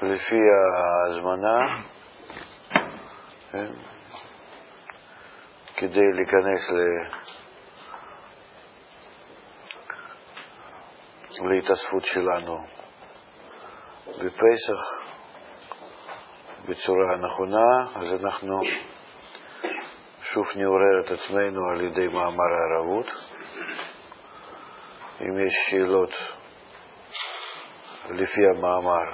לפי ההזמנה, כדי להיכנס להתאספות שלנו בפסח בצורה נכונה, אז אנחנו שוב נעורר את עצמנו על ידי מאמר הערבות. אם יש שאלות לפי המאמר,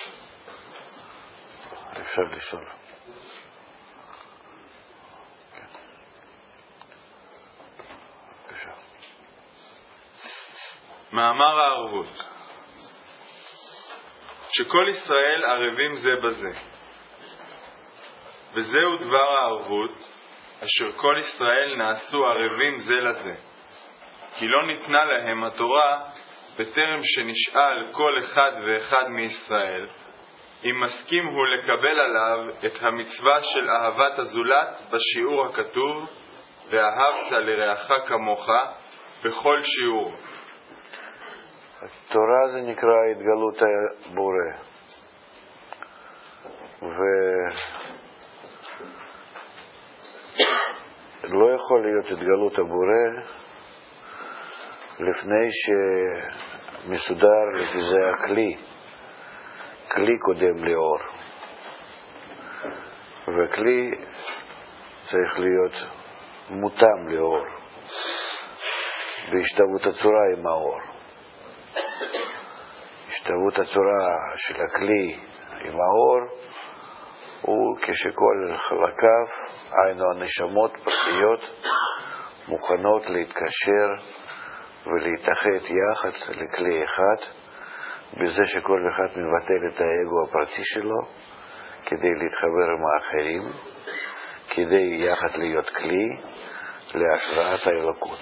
אפשר לשאול. מאמר הערבות. שכל ישראל ערבים זה בזה, וזהו דבר הערבות אשר כל ישראל נעשו ערבים זה לזה, כי לא ניתנה להם התורה בטרם שנשאל כל אחד ואחד מישראל אם מסכים הוא לקבל עליו את המצווה של אהבת הזולת בשיעור הכתוב ואהבת לרעך כמוך בכל שיעור. התורה זה נקרא התגלות הבורא, ולא יכול להיות התגלות הבורא לפני שמסודר לפי זה כלי קודם לאור, וכלי צריך להיות מותאם לאור בהשתוות הצורה עם האור. השתוות הצורה של הכלי עם האור הוא כשכל חלקיו, היינו הנשמות פרטיות, מוכנות להתקשר ולהתאחד יחד לכלי אחד, בזה שכל אחד מבטל את האגו הפרטי שלו כדי להתחבר עם האחרים, כדי יחד להיות כלי להשראת האלוקות.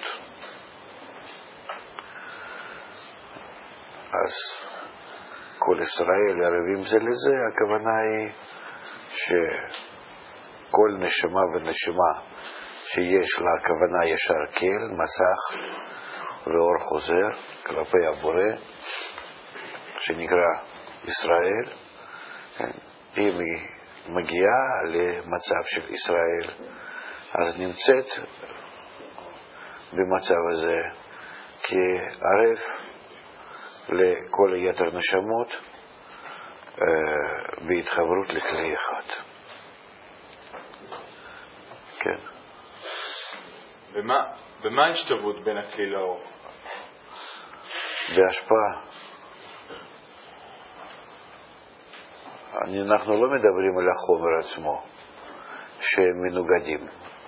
אז כל ישראל ערבים זה לזה, הכוונה היא שכל נשמה ונשמה שיש לה הכוונה ישר כל, מסך ואור חוזר כלפי הבורא, שנקרא ישראל, אם היא מגיעה למצב של ישראל, אז נמצאת במצב הזה כערב לכל היתר נשמות בהתחברות לכלי אחד. כן. במה השתוות בין הכלי לאור? בהשפעה. אנחנו לא מדברים על החומר עצמו שהם מנוגדים,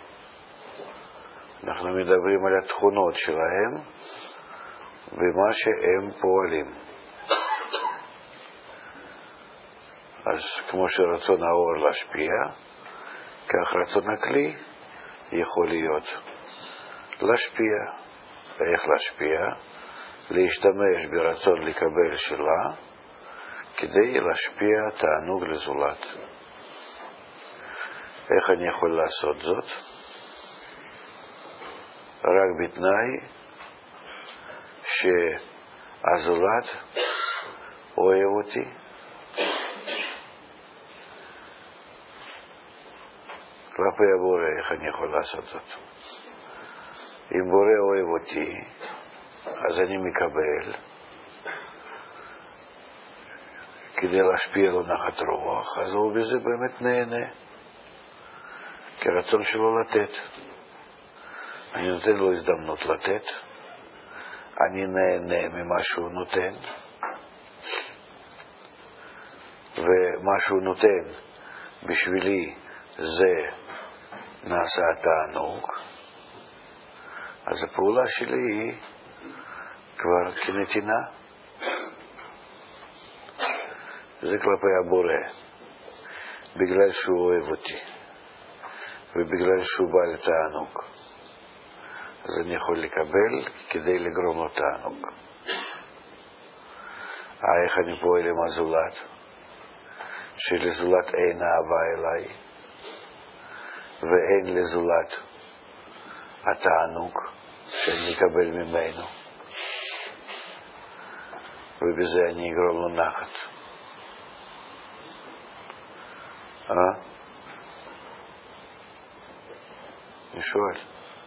אנחנו מדברים על התכונות שלהם ומה שהם פועלים. אז כמו שרצון האור להשפיע, כך רצון הכלי יכול להיות להשפיע. ואיך להשפיע? להשתמש ברצון לקבל שלה כדי להשפיע תענוג לזולת. איך אני יכול לעשות זאת? רק בתנאי שהזולת אוהב אותי, כלפי הבורא. איך אני יכול לעשות זאת? אם בורא אוהב אותי, אז אני מקבל כדי להשפיע לו נחת רוח, אז הוא בזה באמת נהנה, כי הרצון שלו לתת. אני נותן לו הזדמנות לתת, אני נהנה ממה שהוא נותן, ומה שהוא נותן בשבילי זה נעשה תענוג, אז הפעולה שלי היא כבר כנתינה. זה כלפי הבורא, בגלל שהוא אוהב אותי ובגלל שהוא בא לתענוג, אז אני יכול לקבל כדי לגרום לו תענוג. איך אני פועל עם הזולת? שלזולת אין אהבה אליי ואין לזולת התענוג שאני אקבל ממנו, ובזה אני אגרום לו נחת. אני שואל.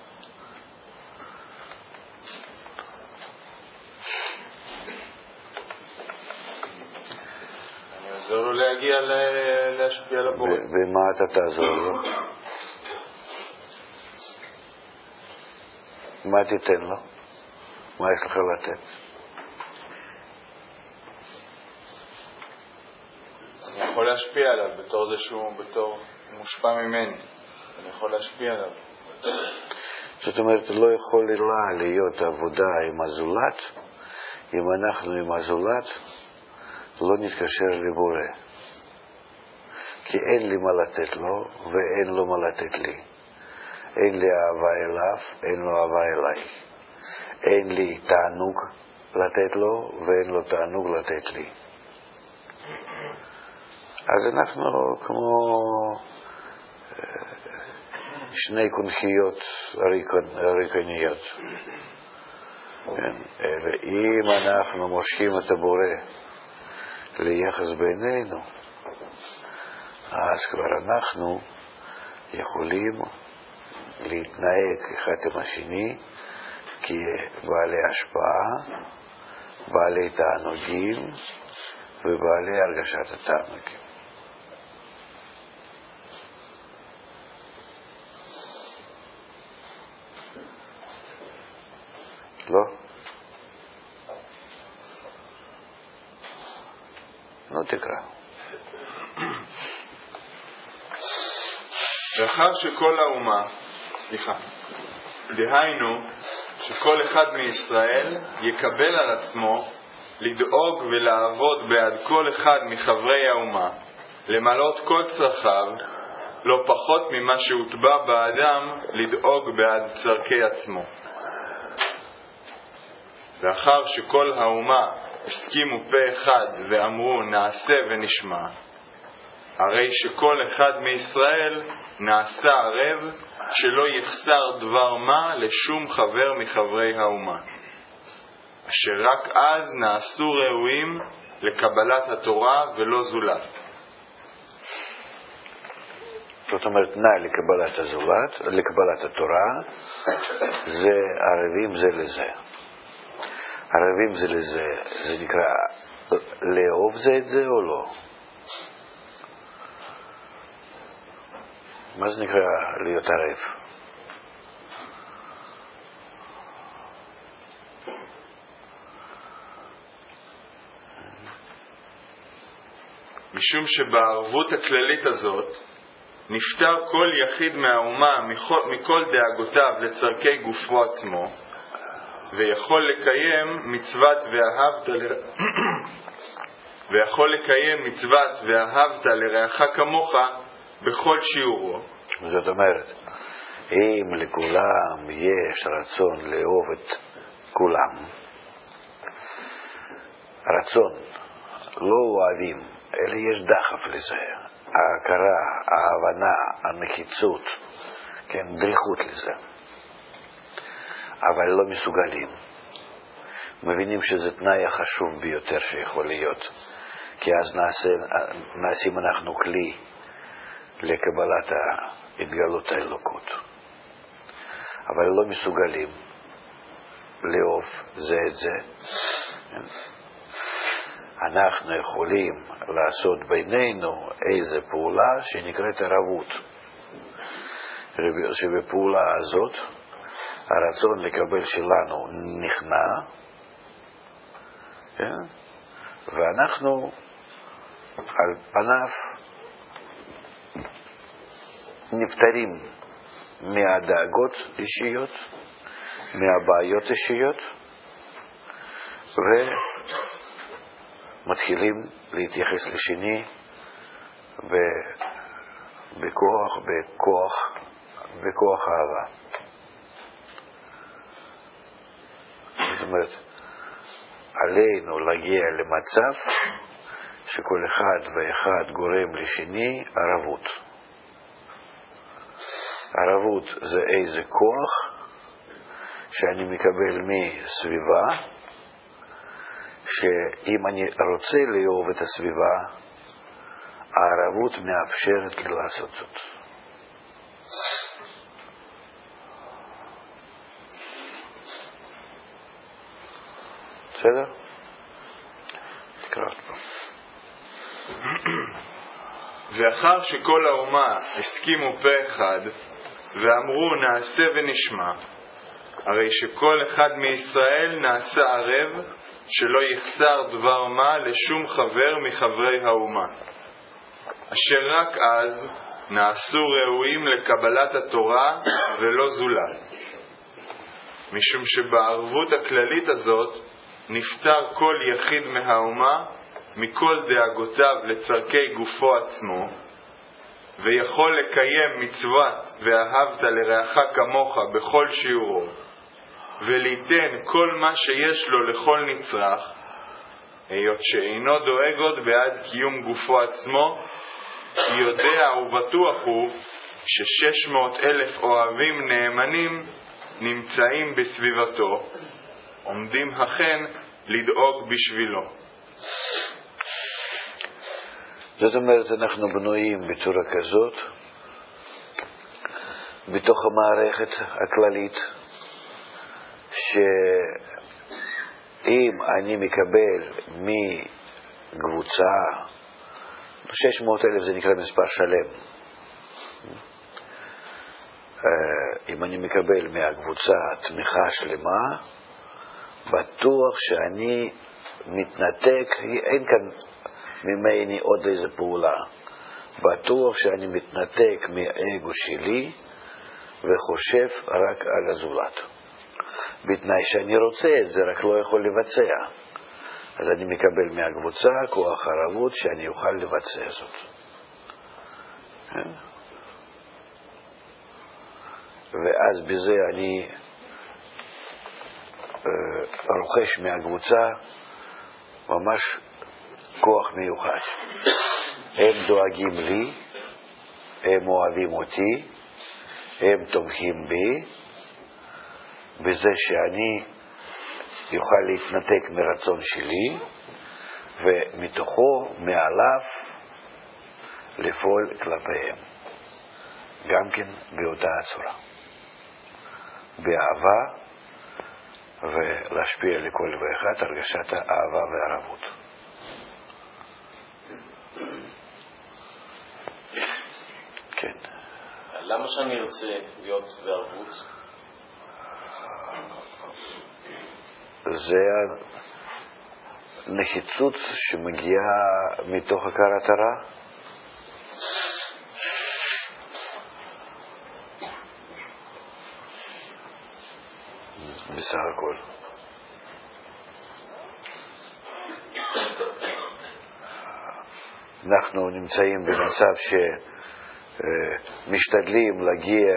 אני עוזר לו להגיע להשפיע על הבורא. במה אתה תעזור לו? מה תיתן לו? מה יש לך לתת? אני יכול להשפיע עליו בתור זה שהוא מושפע ממני. אני יכול להשפיע עליו. זאת אומרת, לא יכולה להיות עבודה עם הזולת אם אנחנו עם הזולת לא נתקשר לבורא. כי אין לי מה לתת לו ואין לו מה לתת לי. אין לי אהבה אליו, אין לו אהבה אליי. אין לי תענוג לתת לו ואין לו תענוג לתת לי. אז אנחנו כמו שני קונכיות ריקניות. ואם אנחנו מושכים את הבורא ליחס בינינו, אז כבר אנחנו יכולים להתנהג אחד עם השני כבעלי השפעה, בעלי תענוגים ובעלי הרגשת התענוגים. לא? נו תקרא. לאחר שכל האומה, דהיינו שכל אחד מישראל יקבל על עצמו לדאוג ולעבוד בעד כל אחד מחברי האומה, למלות כל צרכיו, לא פחות ממה שהוטבע באדם לדאוג בעד צרכי עצמו. לאחר שכל האומה הסכימו פה אחד ואמרו נעשה ונשמע, הרי שכל אחד מישראל נעשה ערב שלא יחסר דבר מה לשום חבר מחברי האומה, אשר רק אז נעשו ראויים לקבלת התורה ולא זולת. זאת אומרת, תנאי לקבלת הזולת, לקבלת התורה, זה ערבים זה לזה. ערבים זה לזה, זה נקרא לאהוב זה את זה או לא? מה זה נקרא להיות ערב? משום שבערבות הכללית הזאת נפטר כל יחיד מהאומה מכל דאגותיו לצרכי גופו עצמו, ויכול לקיים מצוות ואהבת לרעך כמוך בכל שיעורו. זאת אומרת, אם לכולם יש רצון לאהוב את כולם, רצון, לא אוהבים, אלא יש דחף לזה, ההכרה, ההבנה, הנחיצות, כן, דריכות לזה, אבל לא מסוגלים. מבינים שזה תנאי החשוב ביותר שיכול להיות, כי אז נעשים אנחנו כלי לקבלת התגלות האלוקות, אבל לא מסוגלים לאהוב זה את זה. אנחנו יכולים לעשות בינינו איזו פעולה שנקראת ערבות, שבפעולה הזאת הרצון לקבל שלנו נכנע, ואנחנו על פניו נפטרים מהדאגות אישיות, מהבעיות אישיות, ומתחילים להתייחס לשני בכוח אהבה. זאת אומרת, עלינו להגיע למצב שכל אחד ואחד גורם לשני ערבות. ערבות זה איזה כוח שאני מקבל מסביבה, שאם אני רוצה לאהוב את הסביבה, הערבות מאפשרת לי לעשות זאת. בסדר? תקרא עוד פעם. ואחר שכל האומה הסכימו פה אחד ואמרו נעשה ונשמע, הרי שכל אחד מישראל נעשה ערב שלא יחסר דבר מה לשום חבר מחברי האומה, אשר רק אז נעשו ראויים לקבלת התורה ולא זולת. משום שבערבות הכללית הזאת נפטר כל יחיד מהאומה מכל דאגותיו לצרכי גופו עצמו, ויכול לקיים מצוות ואהבת לרעך כמוך בכל שיעורו, וליתן כל מה שיש לו לכל נצרך, היות שאינו דואג עוד בעד קיום גופו עצמו, כי יודע ובטוח הוא ש600,000 אוהבים נאמנים נמצאים בסביבתו, עומדים אכן לדאוג בשבילו. זאת אומרת, אנחנו בנויים בצורה כזאת, בתוך המערכת הכללית, שאם אני מקבל מקבוצה, 600,000 זה נקרא מספר שלם, אם אני מקבל מהקבוצה תמיכה שלמה, בטוח שאני מתנתק, אין כאן ממני עוד איזה פעולה, בטוח שאני מתנתק מהאגו שלי וחושב רק על הזולת, בתנאי שאני רוצה את זה, רק לא יכול לבצע. אז אני מקבל מהקבוצה כוח ערבות שאני אוכל לבצע זאת. ואז בזה אני רוכש מהקבוצה ממש כוח מיוחד. הם דואגים לי, הם אוהבים אותי, הם תומכים בי, בזה שאני יוכל להתנתק מרצון שלי, ומתוכו, מעליו, לפעול כלפיהם. גם כן באותה הצורה. באהבה, ולהשפיע לכל ואחד הרגשת האהבה והערבות. כן. למה שאני ארצה להיות בערבות? זה הנחיצות שמגיעה מתוך הכרת הרע. בסך הכל. אנחנו נמצאים במצב שמשתדלים להגיע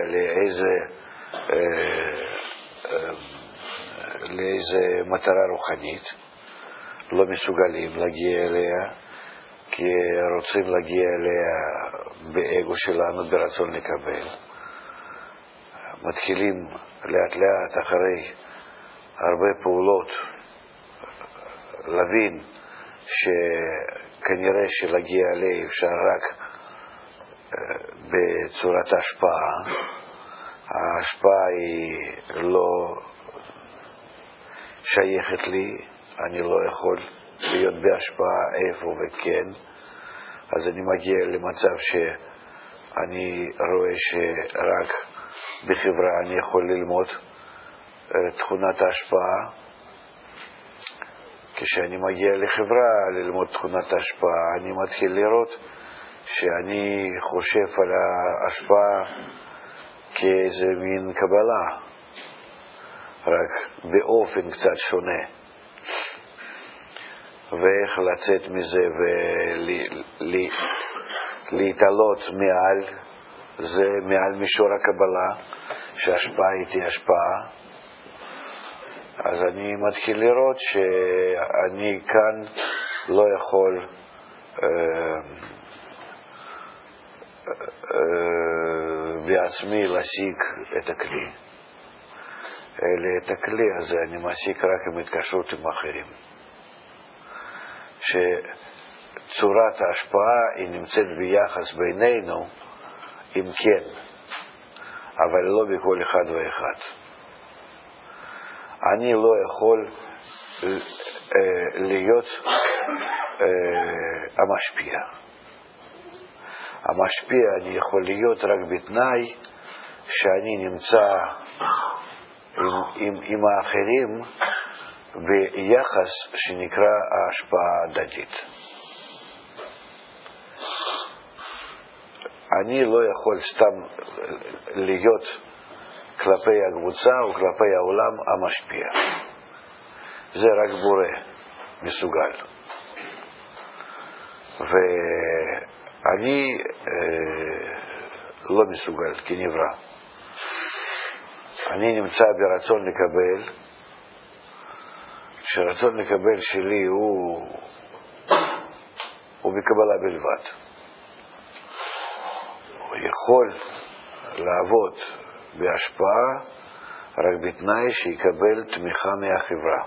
לאיזה מטרה רוחנית, לא מסוגלים להגיע אליה, כי רוצים להגיע אליה באגו שלנו, ברצון לקבל. מתחילים לאט לאט אחרי הרבה פעולות להבין שכנראה שלהגיע אליה אפשר רק בצורת ההשפעה. ההשפעה היא לא שייכת לי, אני לא יכול להיות בהשפעה איפה וכן. אז אני מגיע למצב שאני רואה שרק בחברה אני יכול ללמוד תכונת ההשפעה. כשאני מגיע לחברה ללמוד תכונת ההשפעה, אני מתחיל לראות שאני חושב על ההשפעה כאיזה מין קבלה, רק באופן קצת שונה. ואיך לצאת מזה ולהתעלות מעל, זה מעל מישור הקבלה, שההשפעה היא תהיה השפעה. אז אני מתחיל לראות שאני כאן לא יכול בעצמי להשיג את הכלי. אלא את הכלי הזה אני משיג רק עם התקשרות עם אחרים. שצורת צורת ההשפעה היא נמצאת ביחס בינינו, אם כן, אבל לא בכל אחד ואחד. אני לא יכול להיות המשפיע. המשפיע אני יכול להיות רק בתנאי שאני נמצא עם האחרים ביחס שנקרא ההשפעה ההדדית. אני לא יכול סתם להיות כלפי הקבוצה או כלפי העולם המשפיע. זה רק בורא מסוגל. ואני לא מסוגל כנברא. אני נמצא ברצון לקבל, שרצון לקבל שלי הוא בקבלה בלבד. הוא יכול לעבוד בהשפעה רק בתנאי שיקבל תמיכה מהחברה.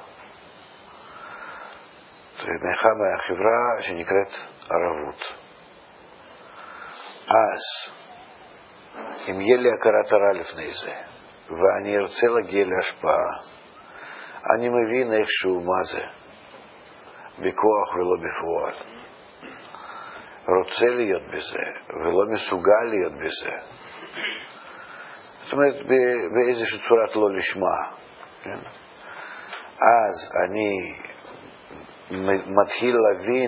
תמיכה מהחברה שנקראת ערבות. אז אם יהיה לי הכרת תורה לפני זה ואני ארצה להגיע להשפעה, אני מבין איכשהו מה זה בכוח ולא בפועל. רוצה להיות בזה ולא מסוגל להיות בזה. זאת אומרת באיזושהי צורת לא לשמה, כן? אז אני מתחיל להבין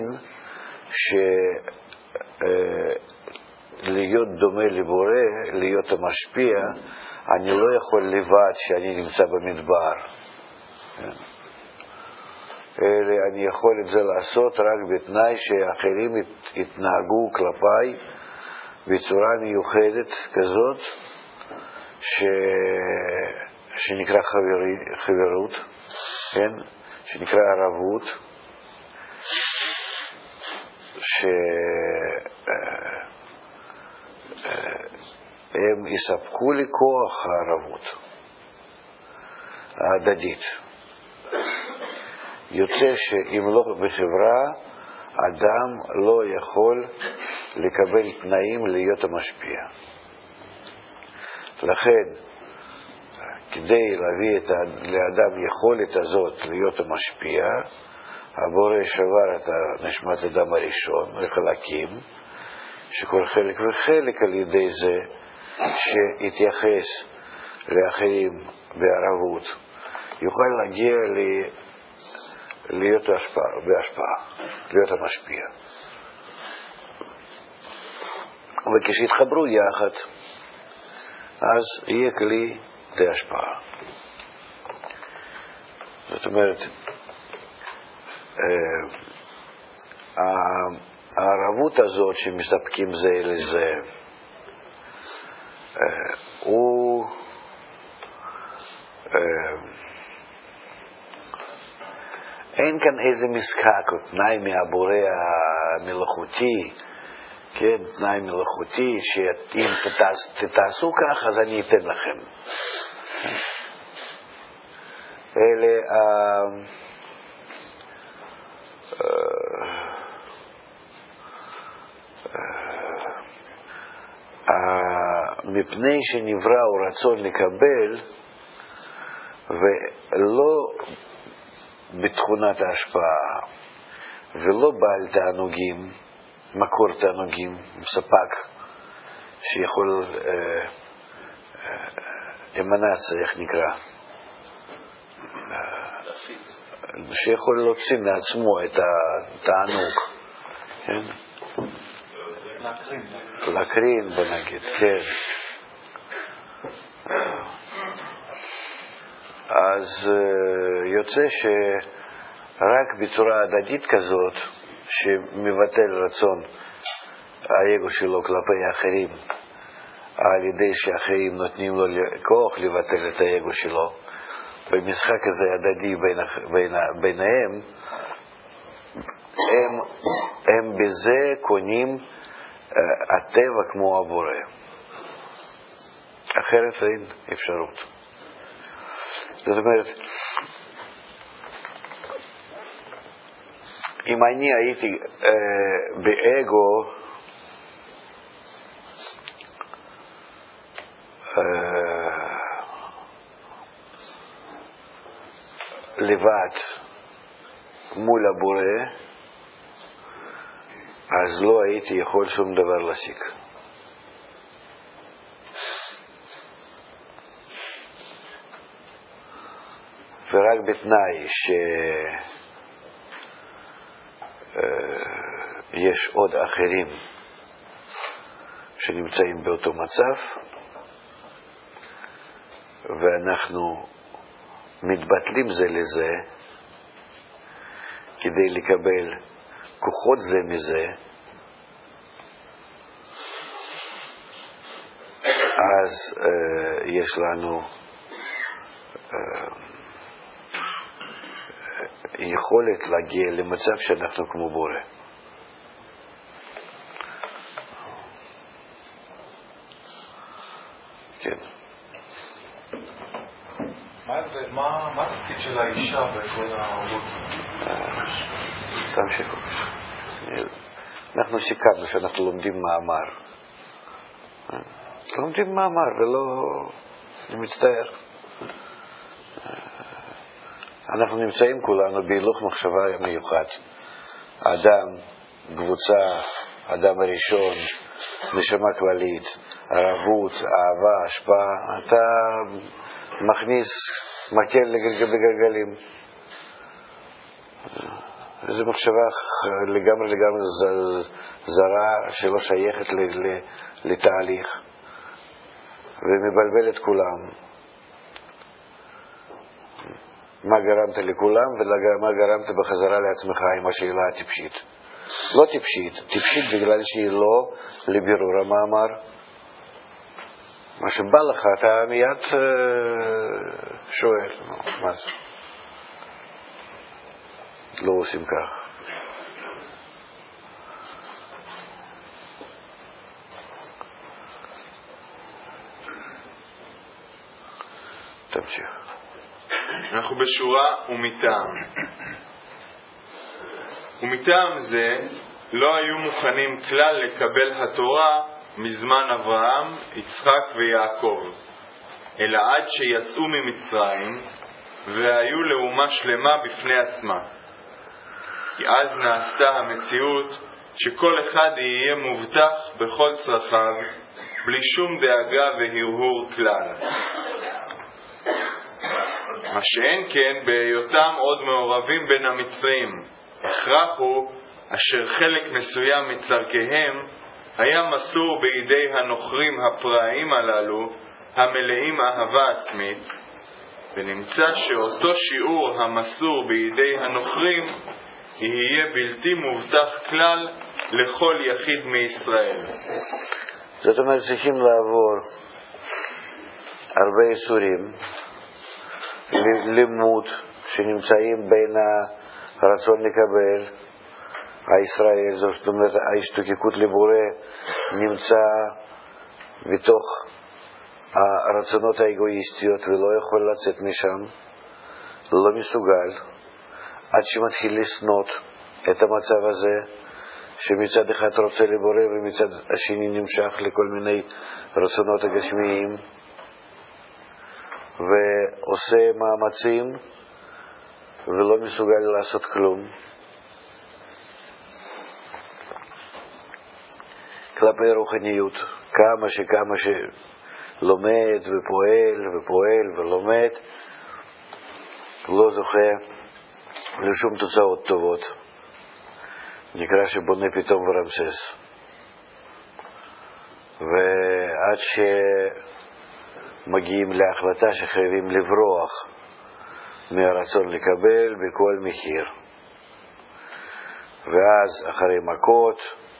להיות דומה לבורא, להיות המשפיע, אני לא יכול לבד שאני נמצא במדבר, כן? אלא אני יכול את זה לעשות רק בתנאי שאחרים יתנהגו כלפיי בצורה מיוחדת כזאת שנקרא חברות, כן? שנקרא ערבות, שהם יספקו לי כוח הערבות ההדדית. יוצא שאם לא בחברה, אדם לא יכול לקבל תנאים להיות המשפיע. לכן, כדי להביא לאדם יכולת הזאת להיות המשפיע, הבורא שבר את נשמת אדם הראשון לחלקים, שכל חלק וחלק על ידי זה שהתייחס לאחרים בערבות יוכל להגיע להיות בהשפעה, להיות המשפיע. וכשהתחברו יחד, אז יהיה כלי להשפעה. זאת אומרת, הערבות הזאת שמסתפקים זה לזה, הוא אין כאן איזה משחק או תנאי מהבורא המלאכותי, כן, תנאי מלאכותי שאם תתעשו כך אז אני אתן לכם. אלה מפני שנברא הוא רצון לקבל ולא בתכונת ההשפעה ולא בעל תענוגים, מקור תענוגים, ספק שיכול אמנציה, איך נקרא, שיכול להוציא מעצמו את התענוג, כן? להקרין בנגיד, כן. אז יוצא שרק בצורה הדדית כזאת שמבטל רצון האגו שלו כלפי האחרים על ידי שאחרים נותנים לו כוח לבטל את האגו שלו, במשחק הזה הדדי ביניהם, הם בזה קונים הטבע כמו הבורא. אחרת אין אפשרות. זאת אומרת, אם אני הייתי באגו, לבד מול הבורא, אז לא הייתי יכול שום דבר להשיג. ורק בתנאי שיש עוד אחרים שנמצאים באותו מצב, ואנחנו מתבטלים זה לזה כדי לקבל כוחות זה מזה, אז יש לנו יכולת להגיע למצב שאנחנו כמו בורא. כן. מה התפקיד של האישה בכל העבוד? תמשיכו. אנחנו סיכמנו שאנחנו לומדים מאמר. לומדים מאמר ולא... אני מצטער. אנחנו נמצאים כולנו בהילוך מחשבה מיוחד. אדם, קבוצה, אדם הראשון, נשמה כללית, ערבות, אהבה, השפעה. אתה מכניס מקל בגלגלים. זו מחשבה לגמרי זרה שלא שייכת לתהליך ומבלבל את כולם. מה גרמת לכולם ומה גרמת בחזרה לעצמך עם השאלה הטיפשית. לא טיפשית, טיפשית בגלל שהיא לא לבירור המאמר. מה שבא לך אתה מיד שואל, מה זה? לא עושים כך. תמשיך. אנחנו בשורה ומטעם. ומטעם זה לא היו מוכנים כלל לקבל התורה מזמן אברהם, יצחק ויעקב, אלא עד שיצאו ממצרים והיו לאומה שלמה בפני עצמה. כי אז נעשתה המציאות שכל אחד יהיה מובטח בכל צרכיו, בלי שום דאגה והרהור כלל. מה שאין כן בהיותם עוד מעורבים בין המצרים, הכרח הוא אשר חלק מסוים מצרכיהם היה מסור בידי הנוכרים הפראיים הללו המלאים אהבה עצמית, ונמצא שאותו שיעור המסור בידי הנוכרים יהיה בלתי מובטח כלל לכל יחיד מישראל. זאת אומרת, צריכים לעבור הרבה איסורים, לימוד שנמצאים בין הרצון לקבל הישראל, זאת אומרת ההשתוקקות לבורא נמצא בתוך הרצונות האגואיסטיות ולא יכול לצאת משם, לא מסוגל, עד שמתחיל לסנות את המצב הזה שמצד אחד רוצה לבורא ומצד השני נמשך לכל מיני רצונות הגשמיים ועושה מאמצים ולא מסוגל לעשות כלום כלפי רוחניות. כמה שלומד ופועל ולומד לא זוכה לשום תוצאות טובות. נקרא שבונה פתאום ורמסס, ועד שמגיעים להחלטה שחייבים לברוח מהרצון לקבל בכל מחיר, ואז אחרי מכות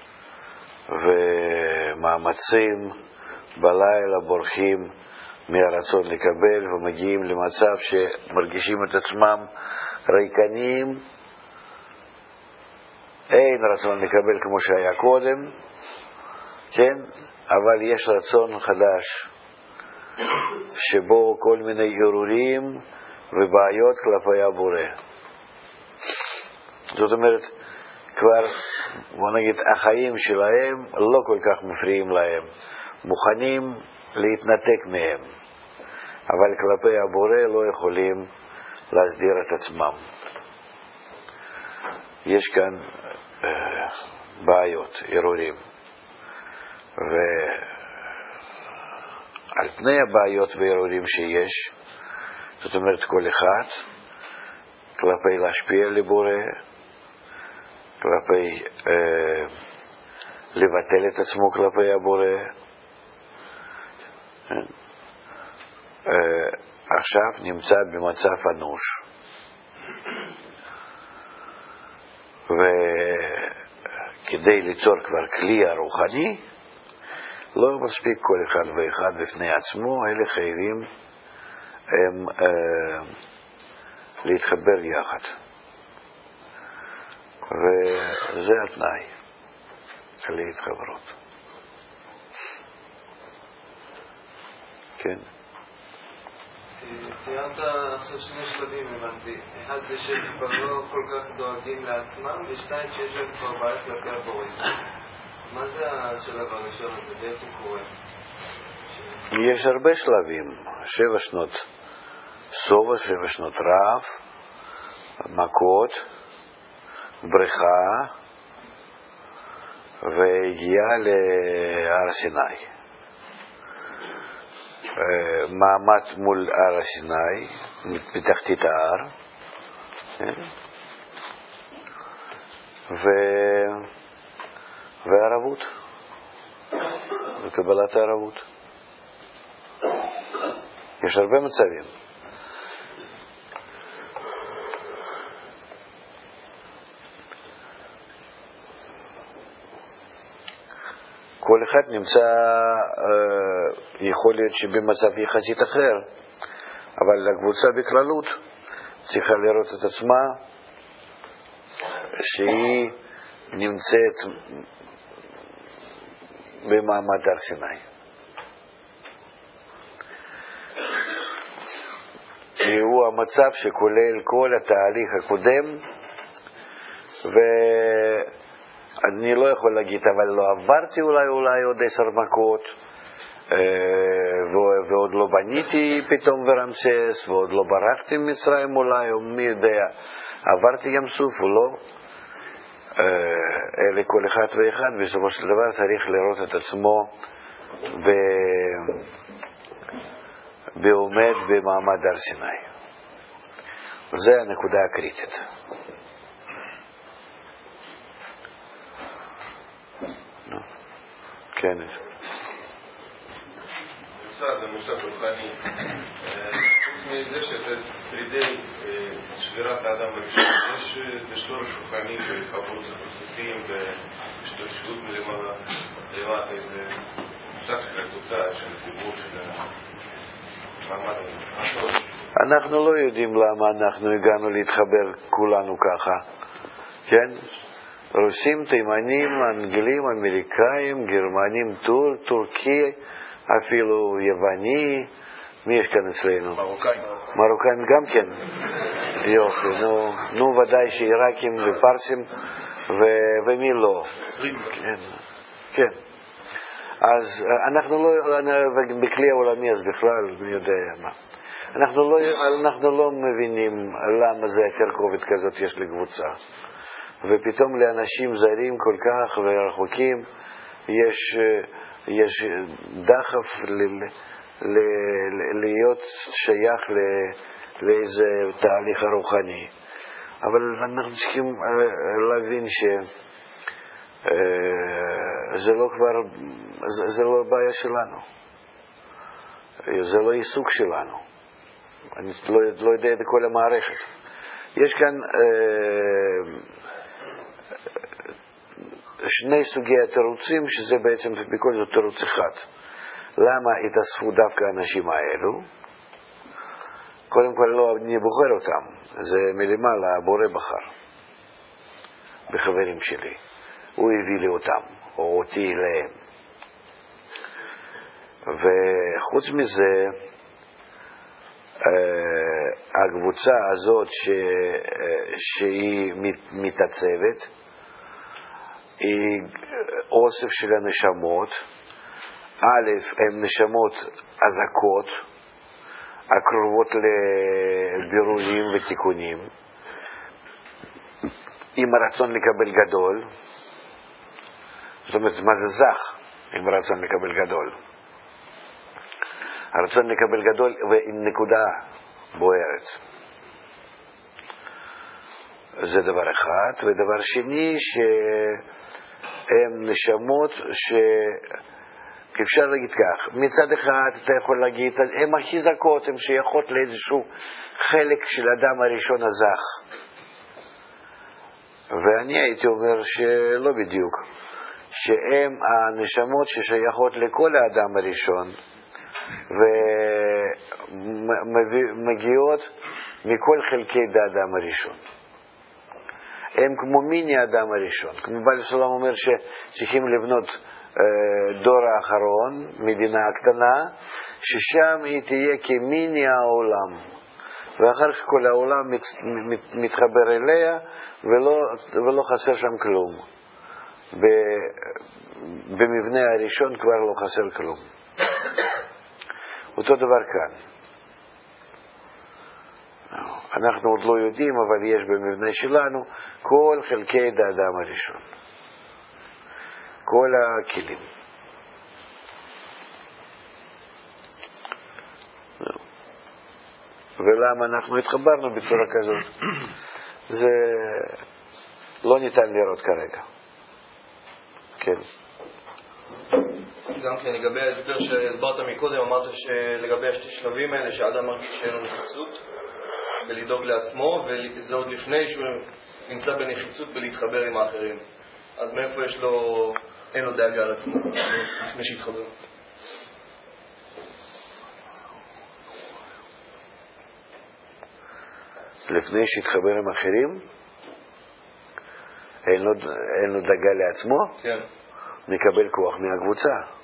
ומאמצים בלילה בורחים מהרצון לקבל ומגיעים למצב שמרגישים את עצמם ריקנים, אין רצון לקבל כמו שהיה קודם, כן? אבל יש רצון חדש שבו כל מיני ערעורים ובעיות כלפי הבורא. זאת אומרת, כבר, בוא נגיד, החיים שלהם לא כל כך מפריעים להם, מוכנים להתנתק מהם, אבל כלפי הבורא לא יכולים להסדיר את עצמם. יש כאן בעיות, ערעורים, ועל פני הבעיות וערעורים שיש, זאת אומרת כל אחד כלפי להשפיע לבורא, כלפי לבטל את עצמו כלפי הבורא, עכשיו נמצא במצב אנוש, וכדי ליצור כבר כלי הרוחני לא מספיק כל אחד ואחד בפני עצמו, אלה חייבים הם להתחבר יחד, וזה התנאי להתחברות. כן. ציינת עכשיו שני שלבים, הבנתי. אחד זה שהם כבר לא כל כך דואגים לעצמם, ושתיים שיש להם כבר בעיה כלפי הבורא. מה זה השלב הראשון הזה? ואיך הוא קורה? יש הרבה שלבים, 7 שנות סובה, 7 שנות רעב, מכות, בריכה, והגיעה להר סיני. מעמד מול הר סיני, בתחתית ההר, וערבות, וקבלת הערבות. יש הרבה מצבים. כל אחד נמצא, יכול להיות שבמצב יחסית אחר, אבל הקבוצה בכללות צריכה לראות את עצמה שהיא נמצאת במעמד הר סיני. הוא המצב שכולל כל התהליך הקודם, ואני לא יכול להגיד, אבל לא עברתי אולי עוד 10 מכות, ועוד לא בניתי פתאום ורמסס, ועוד לא ברחתי ממצרים אולי, או מי יודע, עברתי ים סוף או לא. אלה כל אחד ואחד בסופו של דבר צריך לראות את עצמו בעומד במעמד הר סיני. זה הנקודה הקריטית. כן. זה מושג רוחני. חוץ מזה שזה שרידי שבירת האדם הראשון, יש בשורש רוחני בחברות לחוסים ובשתושבות מלמעלה, איזה מושג של הקבוצה, של החיבור של המעמד. אנחנו לא יודעים למה אנחנו הגענו להתחבר כולנו ככה, כן? רוסים, תימנים, אנגלים, אמריקאים, גרמנים, טורקי, אפילו יווני. מי יש כאן אצלנו? מרוקאים. מרוקאים גם כן. יופי, נו ודאי שעיראקים ופרסים ומי לא. כן. אז אנחנו לא, בכלי העולמי אז בכלל, מי יודע מה. אנחנו לא מבינים למה זה התרכובת כזאת יש לקבוצה. ופתאום לאנשים זרים כל כך ורחוקים יש דחף להיות שייך לאיזה תהליך הרוחני. אבל אנחנו צריכים להבין שזה לא כבר, זה לא הבעיה שלנו. זה לא עיסוק שלנו. אני לא יודע את כל המערכת. יש כאן שני סוגי התירוצים, שזה בעצם בכל זאת תירוץ אחד. למה התאספו דווקא האנשים האלו? קודם כל לא אני בוחר אותם, זה מלמעלה הבורא בחר בחברים שלי, הוא הביא לי אותם או אותי אליהם. וחוץ מזה הקבוצה הזאת שהיא מתעצבת, היא אוסף של הנשמות. א', הן נשמות חזקות, הקרובות לבירורים ותיקונים, עם הרצון לקבל גדול. זאת אומרת, מה זה זך עם רצון לקבל גדול? הרצון לקבל גדול ועם נקודה בוערת. זה דבר אחד. ודבר שני, שהן נשמות אפשר להגיד כך, מצד אחד אתה יכול להגיד, הן הכי זכות, הן שייכות לאיזשהו חלק של אדם הראשון הזך. ואני הייתי אומר שלא בדיוק, שהן הנשמות ששייכות לכל האדם הראשון, ומגיעות מכל חלקי האדם הראשון. הם כמו מיני האדם הראשון. כמו בעל הסולם אומר שצריכים לבנות דור האחרון, מדינה קטנה, ששם היא תהיה כמיני העולם, ואחר כך כל העולם מתחבר אליה, ולא חסר שם כלום. במבנה הראשון כבר לא חסר כלום. אותו דבר כאן. אנחנו עוד לא יודעים, אבל יש במבנה שלנו כל חלקי האדם הראשון, כל הכלים. ולמה אנחנו התחברנו בצורה כזאת? זה לא ניתן לראות כרגע. כן. גם כן, לגבי ההסבר שהסברת מקודם, אמרת שלגבי השתי שלבים האלה, שהאדם מרגיש שאין לו נחיצות ולדאוג לעצמו, וזה עוד לפני שהוא נמצא בנחיצות ולהתחבר עם האחרים. אז מאיפה אין לו דאגה על עצמו לפני שהתחבר? לפני שהתחבר עם אחרים? אין לו דאגה לעצמו? כן. מקבל כוח מהקבוצה.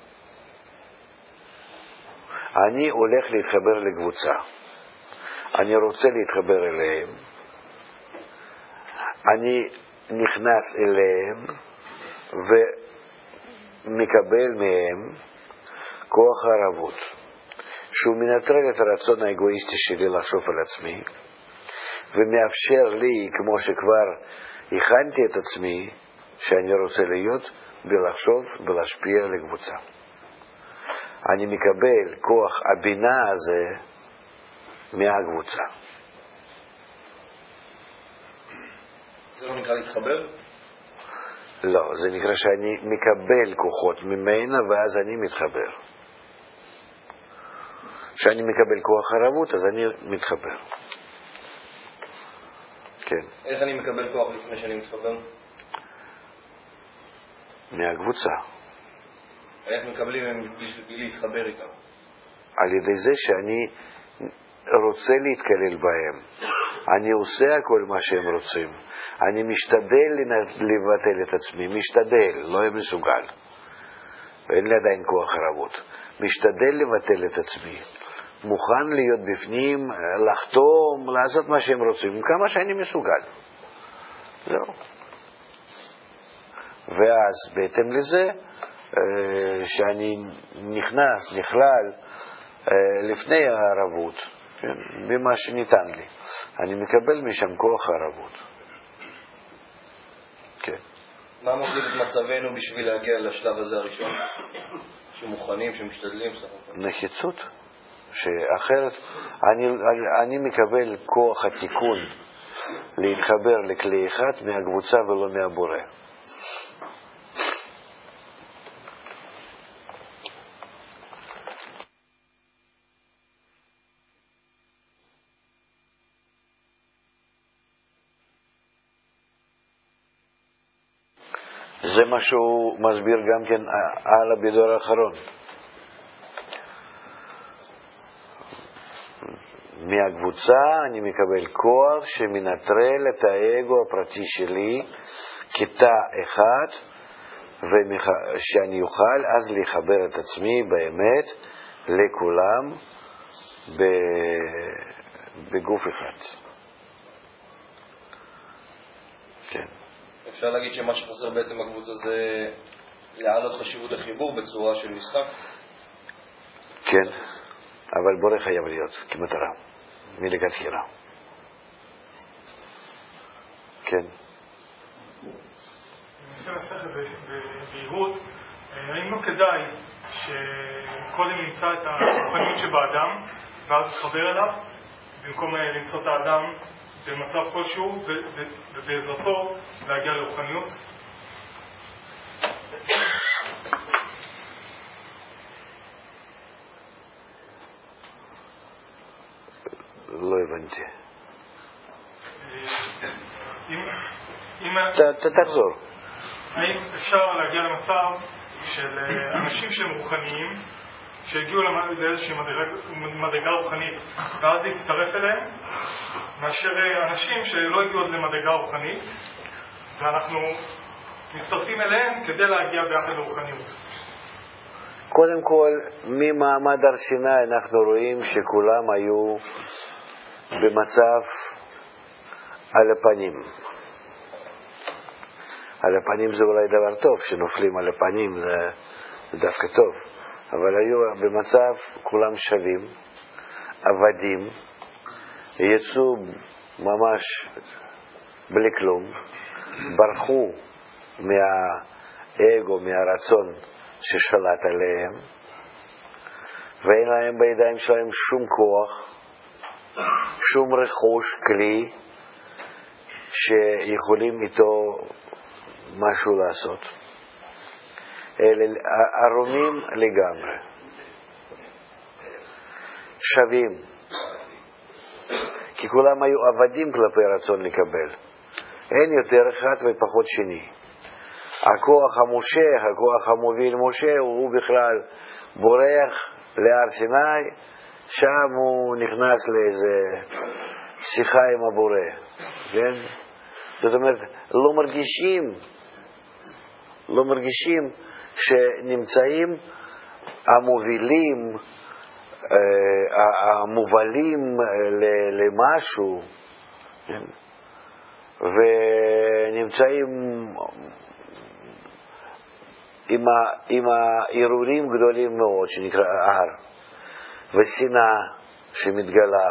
אני הולך להתחבר לקבוצה. אני רוצה להתחבר אליהם. אני נכנס אליהם ומקבל מהם כוח ערבות, שהוא מנטרל את הרצון האגואיסטי שלי לחשוב על עצמי, ומאפשר לי, כמו שכבר הכנתי את עצמי, שאני רוצה להיות, בלחשוב ולהשפיע על הקבוצה. אני מקבל כוח הבינה הזה מהקבוצה. זה לא נקרא להתחבר? לא, זה נקרא שאני מקבל כוחות ממנה ואז אני מתחבר. כשאני מקבל כוח ערבות אז אני מתחבר. כן. איך אני מקבל כוח לפני שאני מתחבר? מהקבוצה. איך מקבלים הם בשביל להתחבר איתם? על ידי זה שאני רוצה להתקלל בהם. אני עושה הכל מה שהם רוצים. אני משתדל לבטל את עצמי. משתדל, לא מסוגל. ואין לי עדיין כוח ערבות. משתדל לבטל את עצמי. מוכן להיות בפנים, לחתום, לעשות מה שהם רוצים, כמה שאני מסוגל. זהו. ואז בהתאם לזה, שאני נכנס, נכלל, לפני הערבות, כן, במה שניתן לי, אני מקבל משם כוח הערבות. כן. מה מוביל את מצבנו בשביל להגיע לשלב הזה הראשון? שמוכנים, שמשתדלים? נחיצות. שאחרת אני מקבל כוח התיקון להתחבר לכלי אחד מהקבוצה ולא מהבורא. זה מה שהוא מסביר גם כן הלאה בדור האחרון. מהקבוצה אני מקבל כוח שמנטרל את האגו הפרטי שלי כתא אחד, ושאני אוכל אז לחבר את עצמי באמת לכולם בגוף אחד. כן. אפשר להגיד שמה שחסר בעצם בקבוצה זה להעלות חשיבות החיבור בצורה של משחק? כן, אבל בורא חייב להיות כמטרה, מלכתחילה. כן. אני מנסה לנסח בבהירות, האם לא כדאי שקודם נמצא את הרוחניות שבאדם ואז תחבר אליו, במקום למצוא את האדם במצב כלשהו ובעזרתו להגיע לרוחניות? לא הבנתי. תחזור. האם אפשר להגיע למצב של אנשים שהם רוחניים שהגיעו לאיזושהי מדרגה רוחנית ואז להצטרף אליהם, מאשר אנשים שלא הגיעו עוד למדרגה רוחנית ואנחנו מצטרפים אליהם כדי להגיע ביחד לרוחניות? קודם כל, ממעמד הר סיני אנחנו רואים שכולם היו במצב על הפנים. על הפנים זה אולי דבר טוב, שנופלים על הפנים זה דווקא טוב, אבל היו במצב כולם שווים, עבדים, יצאו ממש בלי כלום, ברחו מהאגו, מהרצון ששלט עליהם, ואין להם בידיים שלהם שום כוח, שום רכוש, כלי שיכולים איתו משהו לעשות. אלה ערומים לגמרי, שווים, כי כולם היו עבדים כלפי רצון לקבל. אין יותר אחד ופחות שני. הכוח המושך, הכוח המוביל משה, הוא בכלל בורח להר סיני, שם הוא נכנס לאיזה שיחה עם הבורא, כן? זאת אומרת, לא מרגישים שנמצאים המובילים, המובלים למשהו, כן? ונמצאים עם הערעורים גדולים מאוד שנקרא הר, ושנאה שמתגלה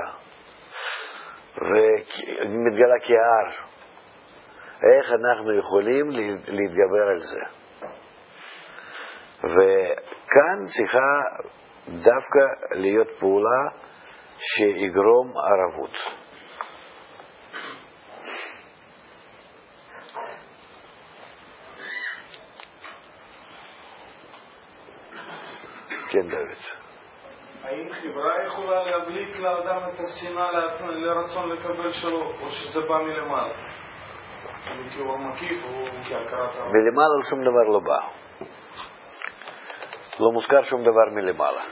ומתגלה כהר. איך אנחנו יכולים להתגבר על זה? וכאן צריכה דווקא להיות פעולה שיגרום ערבות. כן, דוד. האם חברה יכולה להבליט לאדם את השנאה לרצון לקבל שלו, או שזה בא מלמעלה? כי הוא מקיף או כהכרת הרב? מלמעלה שום דבר לא בא. לא מוזכר שום דבר מלמעלה.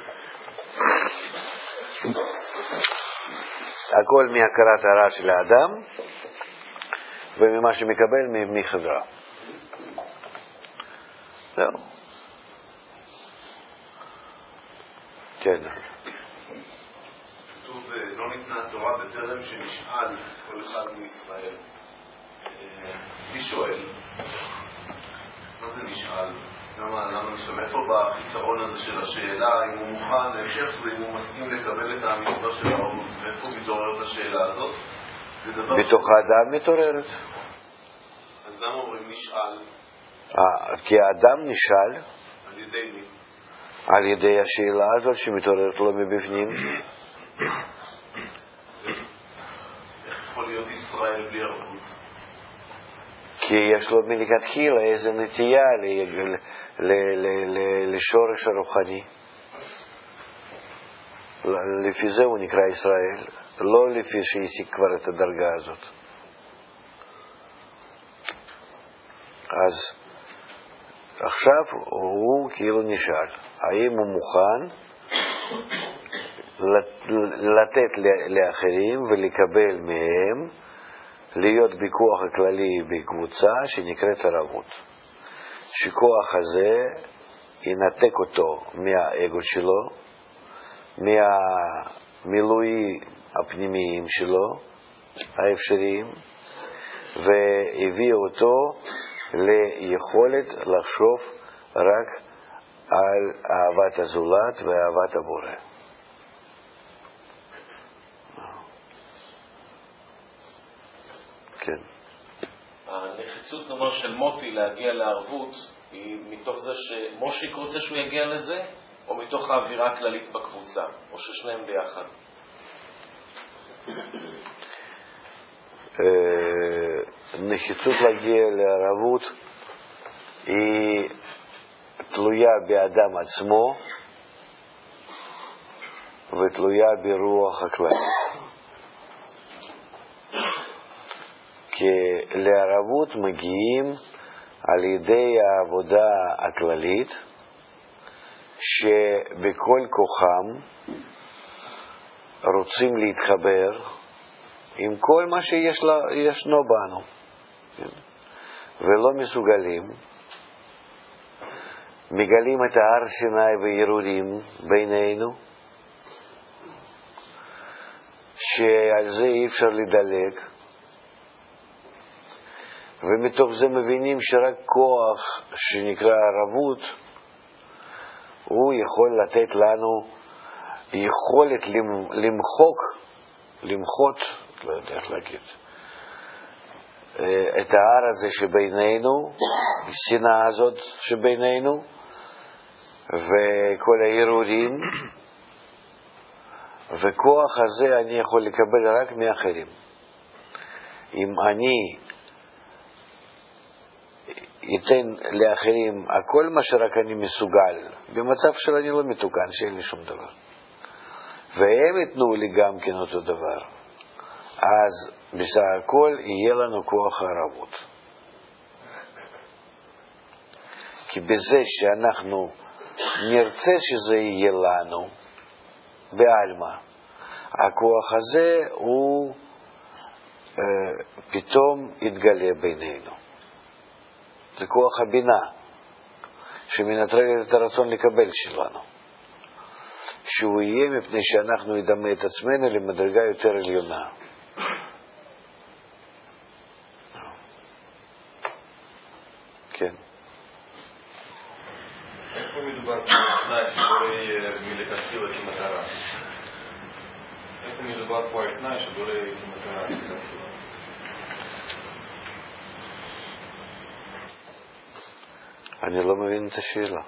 הכל מהכרת הרע של האדם וממה שמקבל מחברה. זהו. כן. כתוב, לא ניתנה התורה בטרם שנשאל כל אחד מישראל. מי שואל? מה זה נשאל? למה נשאל? איפה בחיסרון הזה של השאלה, אם הוא מוכן להמשך ואם הוא מסכים לקבל את המצווה של הרבות? איפה מתעוררת השאלה הזאת? בתוך האדם מתעוררת. אז למה אומרים נשאל? כי האדם נשאל. על ידי מי? על ידי השאלה הזאת שמתעוררת לו מבפנים. איך יכול להיות ישראל בלי ערבות? כי יש לו מלכתחילה איזו נטייה לשורש הרוחני. לפי זה הוא נקרא ישראל, לא לפי שהשיג כבר את הדרגה הזאת. אז עכשיו הוא כאילו נשאל, האם הוא מוכן לתת לאחרים ולקבל מהם, להיות בכוח הכללי בקבוצה שנקראת ערבות. שכוח הזה ינתק אותו מהאגו שלו, מהמילוי הפנימיים שלו, האפשריים, והביא אותו ליכולת לחשוב רק על אהבת הזולת ואהבת הבורא. כן. הנחיצות נאמר של מוטי להגיע לערבות היא מתוך זה שמושיק רוצה שהוא יגיע לזה, או מתוך האווירה הכללית בקבוצה, או ששניהם ביחד? נחיצות להגיע לערבות היא תלויה באדם עצמו ותלויה ברוח הכללית. כי לערבות מגיעים על ידי העבודה הכללית שבכל כוחם רוצים להתחבר עם כל מה שישנו בנו ולא מסוגלים, מגלים את הר סיני וירודים בינינו שעל זה אי אפשר לדלג, ומתוך זה מבינים שרק כוח שנקרא ערבות הוא יכול לתת לנו יכולת למחות, לא יודע איך להגיד, את ההר הזה שבינינו, השנאה הזאת שבינינו וכל הערעורים, וכוח הזה אני יכול לקבל רק מאחרים. אם אני ייתן לאחרים הכל מה שרק אני מסוגל, במצב של אני לא מתוקן, שאין לי שום דבר, והם יתנו לי גם כן אותו דבר, אז בסך הכל יהיה לנו כוח הערבות. כי בזה שאנחנו נרצה שזה יהיה לנו בעלמא, הכוח הזה הוא פתאום יתגלה בינינו. זה כוח הבינה שמנטרל את הרצון לקבל שלנו, שהוא יהיה מפני שאנחנו נדמה את עצמנו למדרגה יותר עליונה. כן. איפה מדובר בתנאי שבורא מלכתחילה כמטרה? איפה מדובר פה על תנאי שבורא כמטרה מלכתחילה? אני לא מבין את השאלה.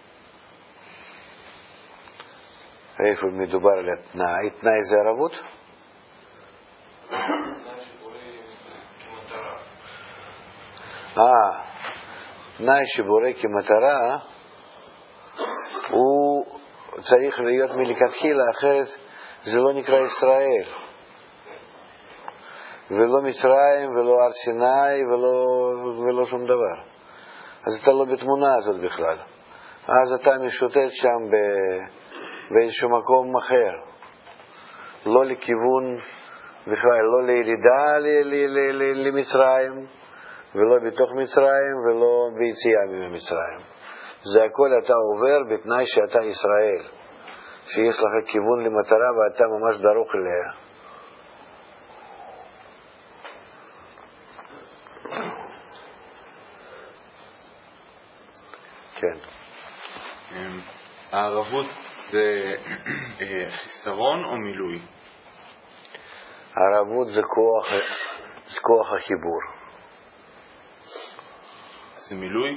איפה מדובר על התנאי? תנאי זה ערבות? תנאי שבורא כמטרה. תנאי שבורא כמטרה הוא צריך להיות מלכתחילה, אחרת זה לא נקרא ישראל, ולא מצרים ולא הר סיני ולא שום דבר. אז אתה לא בתמונה הזאת בכלל, אז אתה משוטט שם באיזשהו מקום אחר, לא לכיוון בכלל, לא לירידה למצרים ולא בתוך מצרים ולא ביציאה ממצרים. זה הכל אתה עובר בתנאי שאתה ישראל, שיש לך כיוון למטרה ואתה ממש דרוך אליה. כן. הערבות זה חיסרון או מילוי? הערבות זה כוח החיבור. זה מילוי?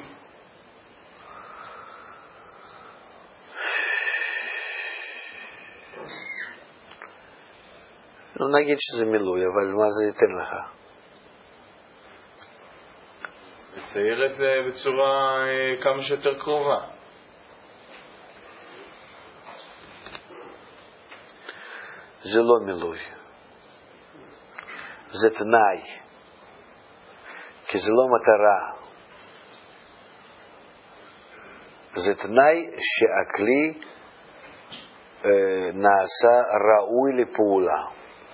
נגיד שזה מילוי, אבל מה זה ייתן לך? לצייר את זה בצורה כמה שיותר קרובה. זה לא מילוי, זה תנאי, כי זה לא מטרה. זה תנאי שהכלי נעשה ראוי לפעולה.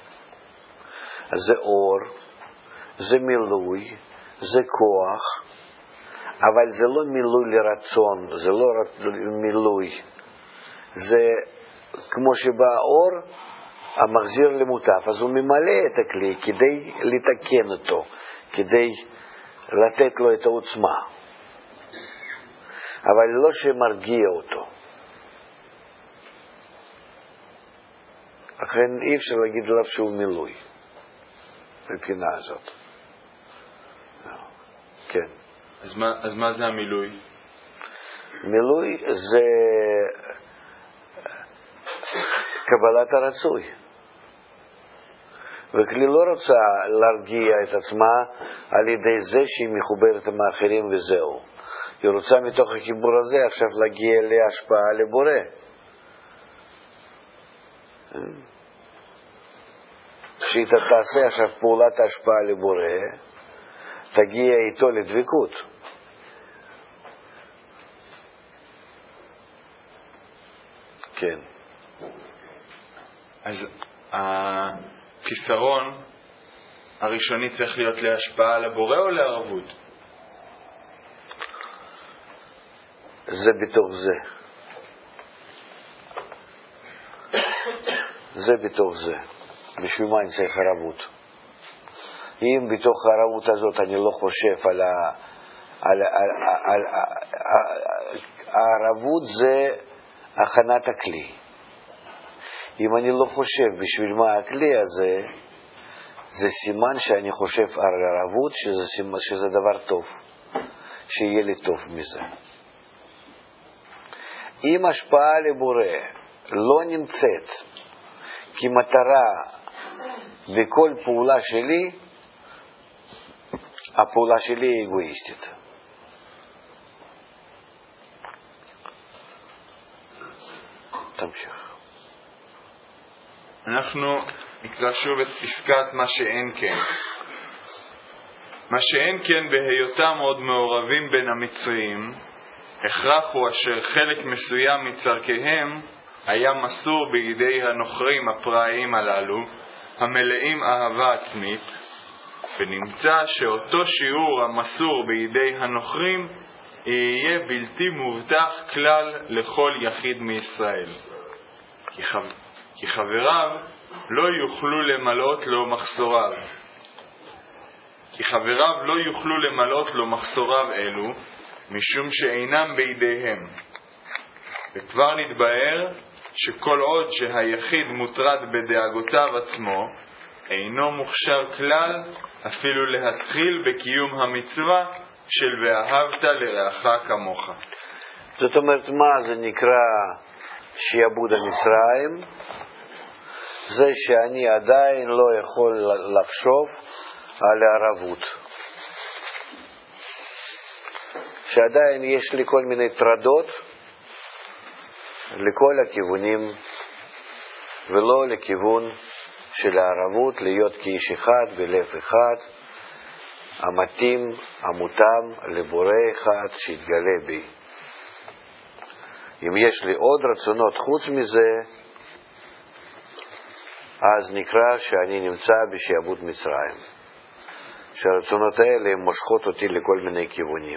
זה אור, זה מילוי, זה כוח, אבל זה לא מילוי לרצון, זה לא רק מילוי. זה כמו שבא אור המחזיר למוטף, אז הוא ממלא את הכלי כדי לתקן אותו, כדי לתת לו את העוצמה, אבל לא שמרגיע אותו. לכן אי אפשר להגיד עליו שהוא מילוי מבחינה הזאת. כן. אז מה זה המילוי? מילוי זה קבלת הרצוי. וכלי לא רוצה להרגיע את עצמה על ידי זה שהיא מחוברת עם האחרים וזהו. היא רוצה מתוך החיבור הזה עכשיו להגיע להשפעה לבורא. כשהיא תעשה עכשיו פעולת השפעה לבורא, תגיע איתו לדבקות. כן. אז החיסרון הראשוני צריך להיות להשפעה לבורא או לערבות? זה בתוך זה. זה בתוך זה. בשביל מה אני צריך ערבות? אם בתוך הערבות הזאת אני לא חושב על הערבות זה הכנת הכלי. אם אני לא חושב בשביל מה הכלי הזה, זה סימן שאני חושב על הערבות שזה דבר טוב, שיהיה לי טוב מזה. אם השפעה לבורא לא נמצאת כמטרה בכל פעולה שלי, הפעולה שלי היא אגואיסטית. תמשיך. אנחנו נקרא שוב את פסקת מה שאין כן. מה שאין כן בהיותם עוד מעורבים בין המצרים, הכרח הוא אשר חלק מסוים מצרכיהם היה מסור בידי הנוכרים הפראיים הללו, המלאים אהבה עצמית, ונמצא שאותו שיעור המסור בידי הנוכרים יהיה בלתי מובטח כלל לכל יחיד מישראל. כי חבריו לא יוכלו למלאות לו מחסוריו. אלו, משום שאינם בידיהם. וכבר נתבהר שכל עוד שהיחיד מוטרד בדאגותיו עצמו, אינו מוכשר כלל אפילו להתחיל בקיום המצווה של ואהבת לרעך כמוך. זאת אומרת, מה זה נקרא שיעבוד המצרים? זה שאני עדיין לא יכול לחשוב על הערבות. שעדיין יש לי כל מיני טרדות לכל הכיוונים, ולא לכיוון של הערבות, להיות כאיש אחד בלב אחד, המתאים, המותאם לבורא אחד שיתגלה בי. אם יש לי עוד רצונות חוץ מזה, אז נקרא שאני נמצא בשעבוד מצרים. שהרצונות האלה מושכות אותי לכל מיני כיוונים.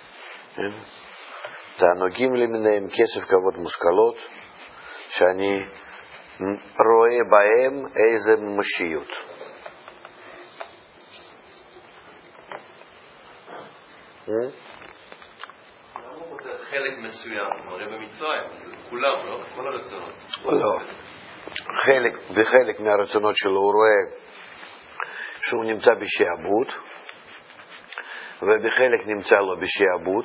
תענוגים למיניהם, כסף, כבוד, מושכלות, שאני רואה בהם איזה ממשיות. חלק מסוים, הרי במצרים, זה כולם, לא? כל הרצונות. לא. בחלק מהרצונות שלו הוא רואה שהוא נמצא בשעבוד, ובחלק נמצא לו בשעבוד,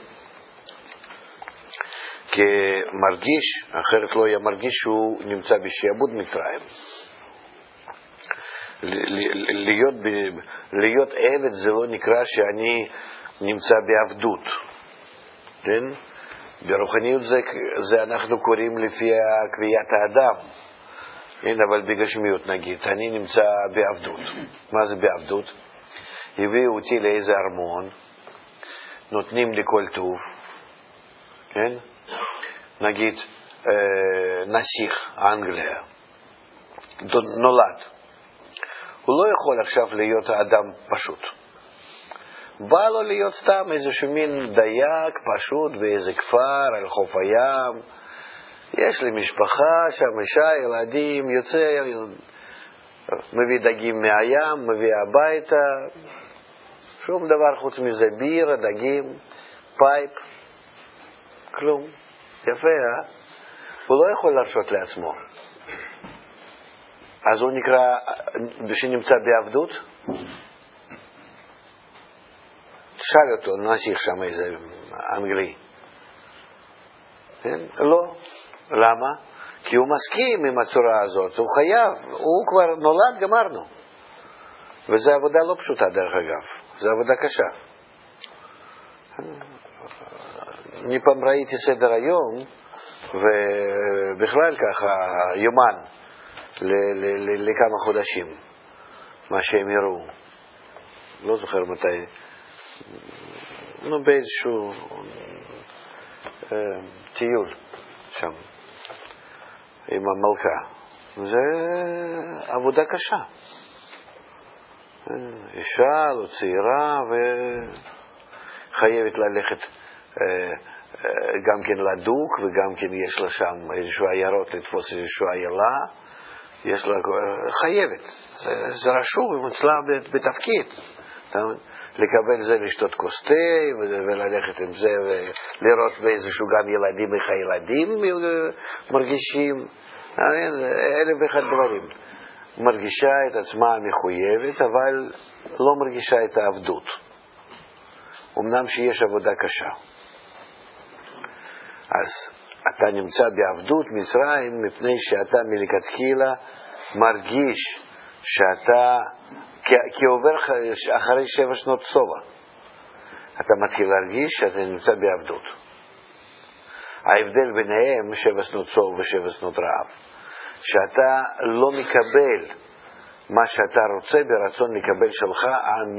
כמרגיש, אחרת לא היה מרגיש שהוא נמצא בשעבוד מצרים. להיות עבד זה לא נקרא שאני נמצא בעבדות. כן? ברוחניות זה אנחנו קוראים לפי קביעת האדם. כן, אבל בגשמיות נגיד, אני נמצא בעבדות. מה זה בעבדות? הביאו אותי לאיזה ארמון, נותנים לי כל טוב, כן? נגיד, נסיך אנגליה, נולד. הוא לא יכול עכשיו להיות אדם פשוט. בא לו להיות סתם איזשהו מין דייק פשוט באיזה כפר על חוף הים. יש לי משפחה שם, אישה, ילדים, יוצא, מביא דגים מהים, מביא הביתה, שום דבר חוץ מזה, בירה, דגים, פייפ, כלום. יפה, הוא לא יכול להרשות לעצמו. אז הוא נקרא, שנמצא בעבדות? תשאל אותו, נסיך שם איזה אנגלי. כן? לא. למה? כי הוא מסכים עם הצורה הזאת, הוא חייב, הוא כבר נולד, גמרנו. וזו עבודה לא פשוטה דרך אגב, זו עבודה קשה. אני פעם ראיתי סדר היום, ובכלל ככה יומן לכמה חודשים, מה שהם יראו. לא זוכר מתי, באיזשהו טיול שם, עם המלכה. זה עבודה קשה. אישה לא צעירה וחייבת ללכת גם כן לדוק, וגם כן יש לה שם איזשהו עיירות לתפוס איזשהו עיילה, יש לה, חייבת, זה רשום אצלה בתפקיד, לקבל זה, לשתות כוס תה וללכת עם זה ולראות באיזשהו גם ילדים, איך הילדים מרגישים, אלף ואחד דברים. מרגישה את עצמה מחויבת, אבל לא מרגישה את העבדות. אמנם שיש עבודה קשה. אז אתה נמצא בעבדות מצרים מפני שאתה מלכתחילה מרגיש שאתה כעובר אחרי 7 שנות סובה. אתה מתחיל להרגיש שאתה נמצא בעבדות. ההבדל ביניהם 7 שנות סוב ו7 שנות רעב, שאתה לא מקבל מה שאתה רוצה ברצון לקבל שלך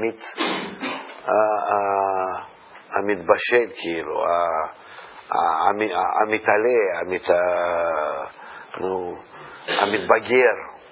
המתבשל, כאילו המתעלה, המתבגר.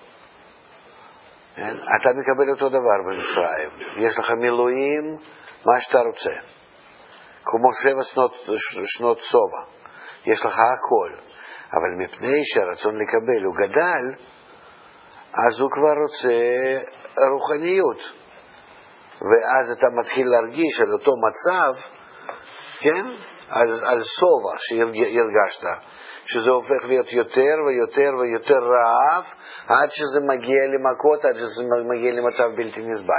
אתה מקבל אותו דבר במצרים, יש לך מילואים מה שאתה רוצה, כמו 7 שנות סובה, יש לך הכל. אבל מפני שהרצון לקבל הוא גדל, אז הוא כבר רוצה רוחניות, ואז אתה מתחיל להרגיש על אותו מצב, כן? על סובה שהרגשת, שזה הופך להיות יותר ויותר ויותר רעב, עד שזה מגיע למכות, עד שזה מגיע למצב בלתי נסבל.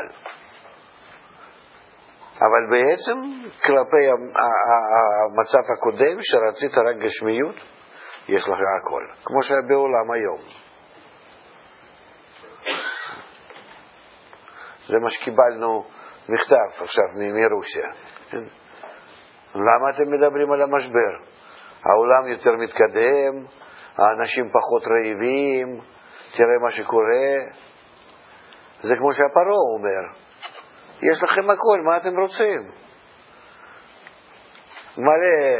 אבל בעצם כלפי המצב הקודם שרצית רק גשמיות, יש לך הכל, כמו שהיה בעולם היום. זה מה שקיבלנו מכתב עכשיו מרוסיה. למה אתם מדברים על המשבר? העולם יותר מתקדם, האנשים פחות רעבים, תראה מה שקורה. זה כמו שהפרעה אומר, יש לכם הכל, מה אתם רוצים? מלא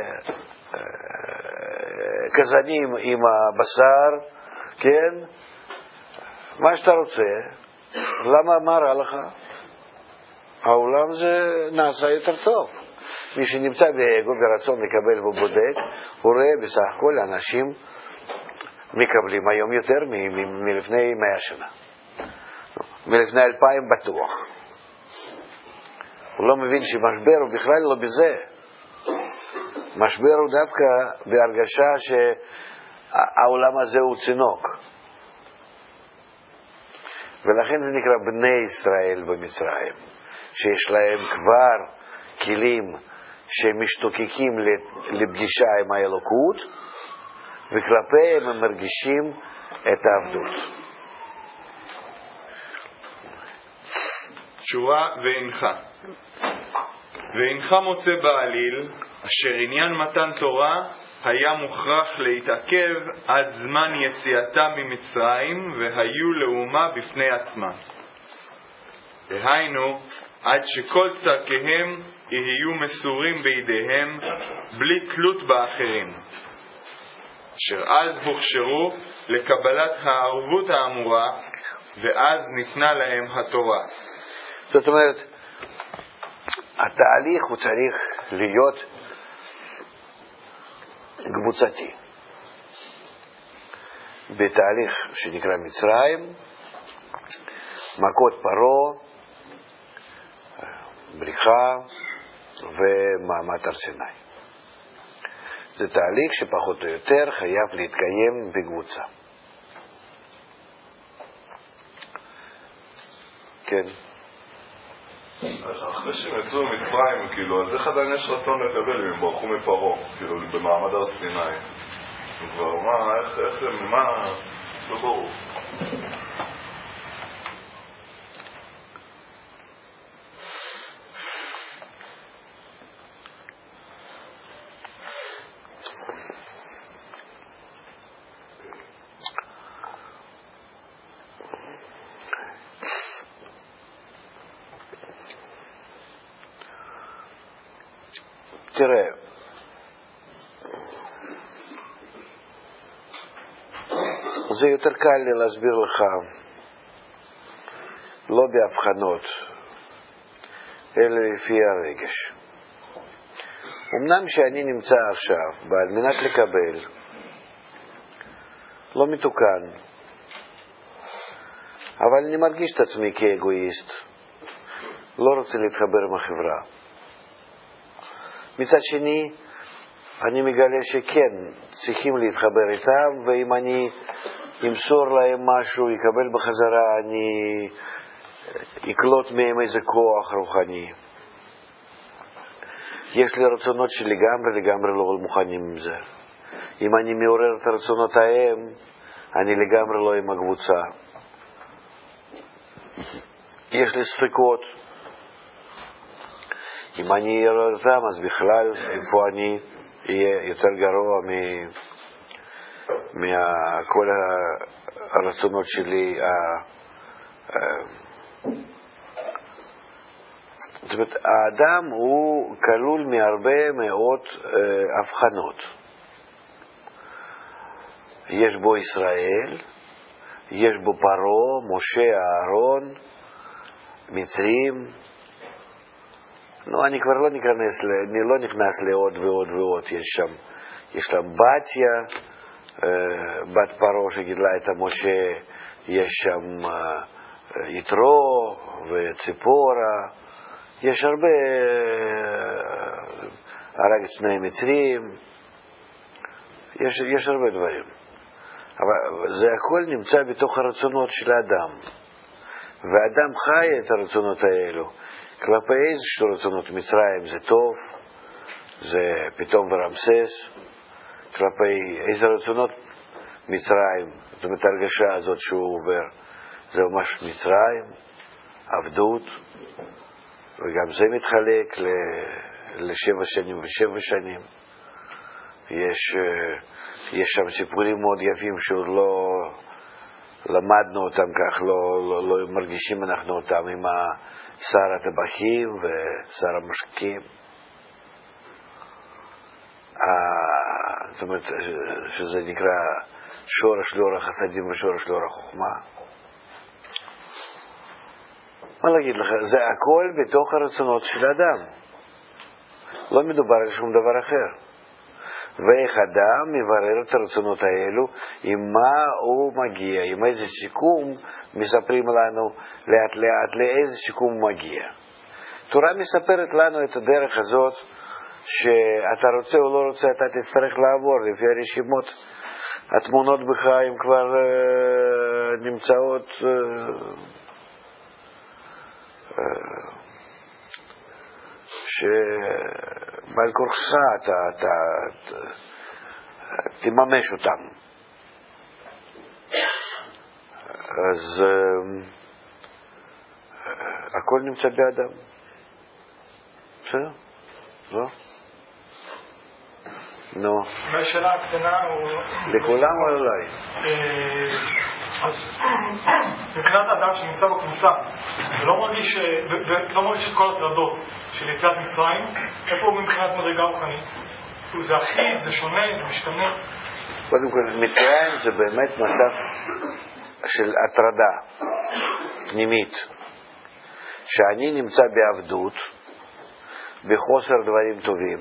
כזנים עם הבשר, כן? מה שאתה רוצה. למה, מה רע לך? העולם זה נעשה יותר טוב. מי שנמצא באגו ברצון לקבל ובודק, הוא רואה בסך הכל אנשים מקבלים היום יותר מלפני 100 שנה. מלפני 2000 בטוח. הוא לא מבין שמשבר הוא בכלל לא בזה. משבר הוא דווקא בהרגשה שהעולם הזה הוא צינוק. ולכן זה נקרא בני ישראל במצרים, שיש להם כבר כלים שמשתוקקים לפגישה עם האלוקות, וכלפיהם הם מרגישים את העבדות. תשובה ואינך מוצא בעליל אשר עניין מתן תורה היה מוכרח להתעכב עד זמן יציאתם ממצרים והיו לאומה בפני עצמם. דהיינו, עד שכל צרכיהם יהיו מסורים בידיהם בלי תלות באחרים, אשר אז הוכשרו לקבלת הערבות האמורה, ואז ניתנה להם התורה. זאת אומרת, התהליך הוא צריך להיות קבוצתי. בתהליך שנקרא מצרים, מכות פרעה, בריחה ומעמד הר סיני. זה תהליך שפחות או יותר חייב להתקיים בקבוצה. כן. אחרי שהם יצאו ממצרים, כאילו, אז איך עדיין יש רצון לקבל אם הם ברחו מפרעה, כאילו, במעמד הר סיני? כבר, מה, לא ברור. תראה, זה יותר קל לי להסביר לך, לא בהבחנות, אלא לפי הרגש. אמנם שאני נמצא עכשיו, ועל מנת לקבל, לא מתוקן, אבל אני מרגיש את עצמי כאגואיסט, לא רוצה להתחבר עם החברה. מצד שני, אני מגלה שכן, צריכים להתחבר איתם, ואם אני אמסור להם משהו, יקבל בחזרה, אני אקלוט מהם איזה כוח רוחני. יש לי רצונות שלגמרי לא מוכנים עם זה. אם אני מעורר את הרצונות ההם, אני לגמרי לא עם הקבוצה. יש לי ספקות. אם אני אראה אותם, אז בכלל, איפה אני אהיה יותר גרוע מכל הרצונות שלי. זאת אומרת, האדם הוא כלול מהרבה מאוד הבחנות. יש בו ישראל, יש בו פרעה, משה, אהרון, מצרים. אני כבר לא נכנס לעוד ועוד ועוד. יש שם בתיה, בת פרעה שגידלה את משה, יש שם יתרו וציפורה, יש הרבה, הרג את שני מצרים, יש הרבה דברים. אבל זה הכל נמצא בתוך הרצונות של האדם, והאדם חי את הרצונות האלו. כלפי איזשהו רצונות. מצרים זה טוב, זה פתאום ורמסס. כלפי איזה רצונות מצרים, זאת אומרת הרגשה הזאת שהוא עובר, זה ממש מצרים, עבדות, וגם זה מתחלק ל7 שנים ו7 שנים. יש שם סיפורים מאוד יפים שעוד לא למדנו אותם כך, לא מרגישים אנחנו אותם, עם שר הטבחים ושר המשקים. זאת אומרת שזה נקרא שורש לאור החסדים ושורש לאור החוכמה. מה להגיד לך, זה הכל בתוך הרצונות של האדם, לא מדובר על שום דבר אחר. ואיך אדם מברר את הרצונות האלו, עם מה הוא מגיע, עם איזה סיכום מספרים לנו לאט לאט לאיזה סיכום הוא מגיע. תורה מספרת לנו את הדרך הזאת, שאתה רוצה או לא רוצה, אתה תצטרך לעבור לפי הרשימות. התמונות בך הם כבר נמצאות שבעל כורחך אתה תממש אותם. אז הכל נמצא באדם. בסדר? לא? נו. מהשאלה הקטנה הוא... לכולם או אולי? אז מבחינת האדם שנמצא בקבוצה ולא מרגיש את כל הטרדות של יציאת מצרים, איפה הוא מבחינת מדרגה רוחנית? זה אחיד, זה שונה, זה משתנה? קודם כל, מצרים זה באמת מצב של הטרדה פנימית, שאני נמצא בעבדות, בחוסר דברים טובים,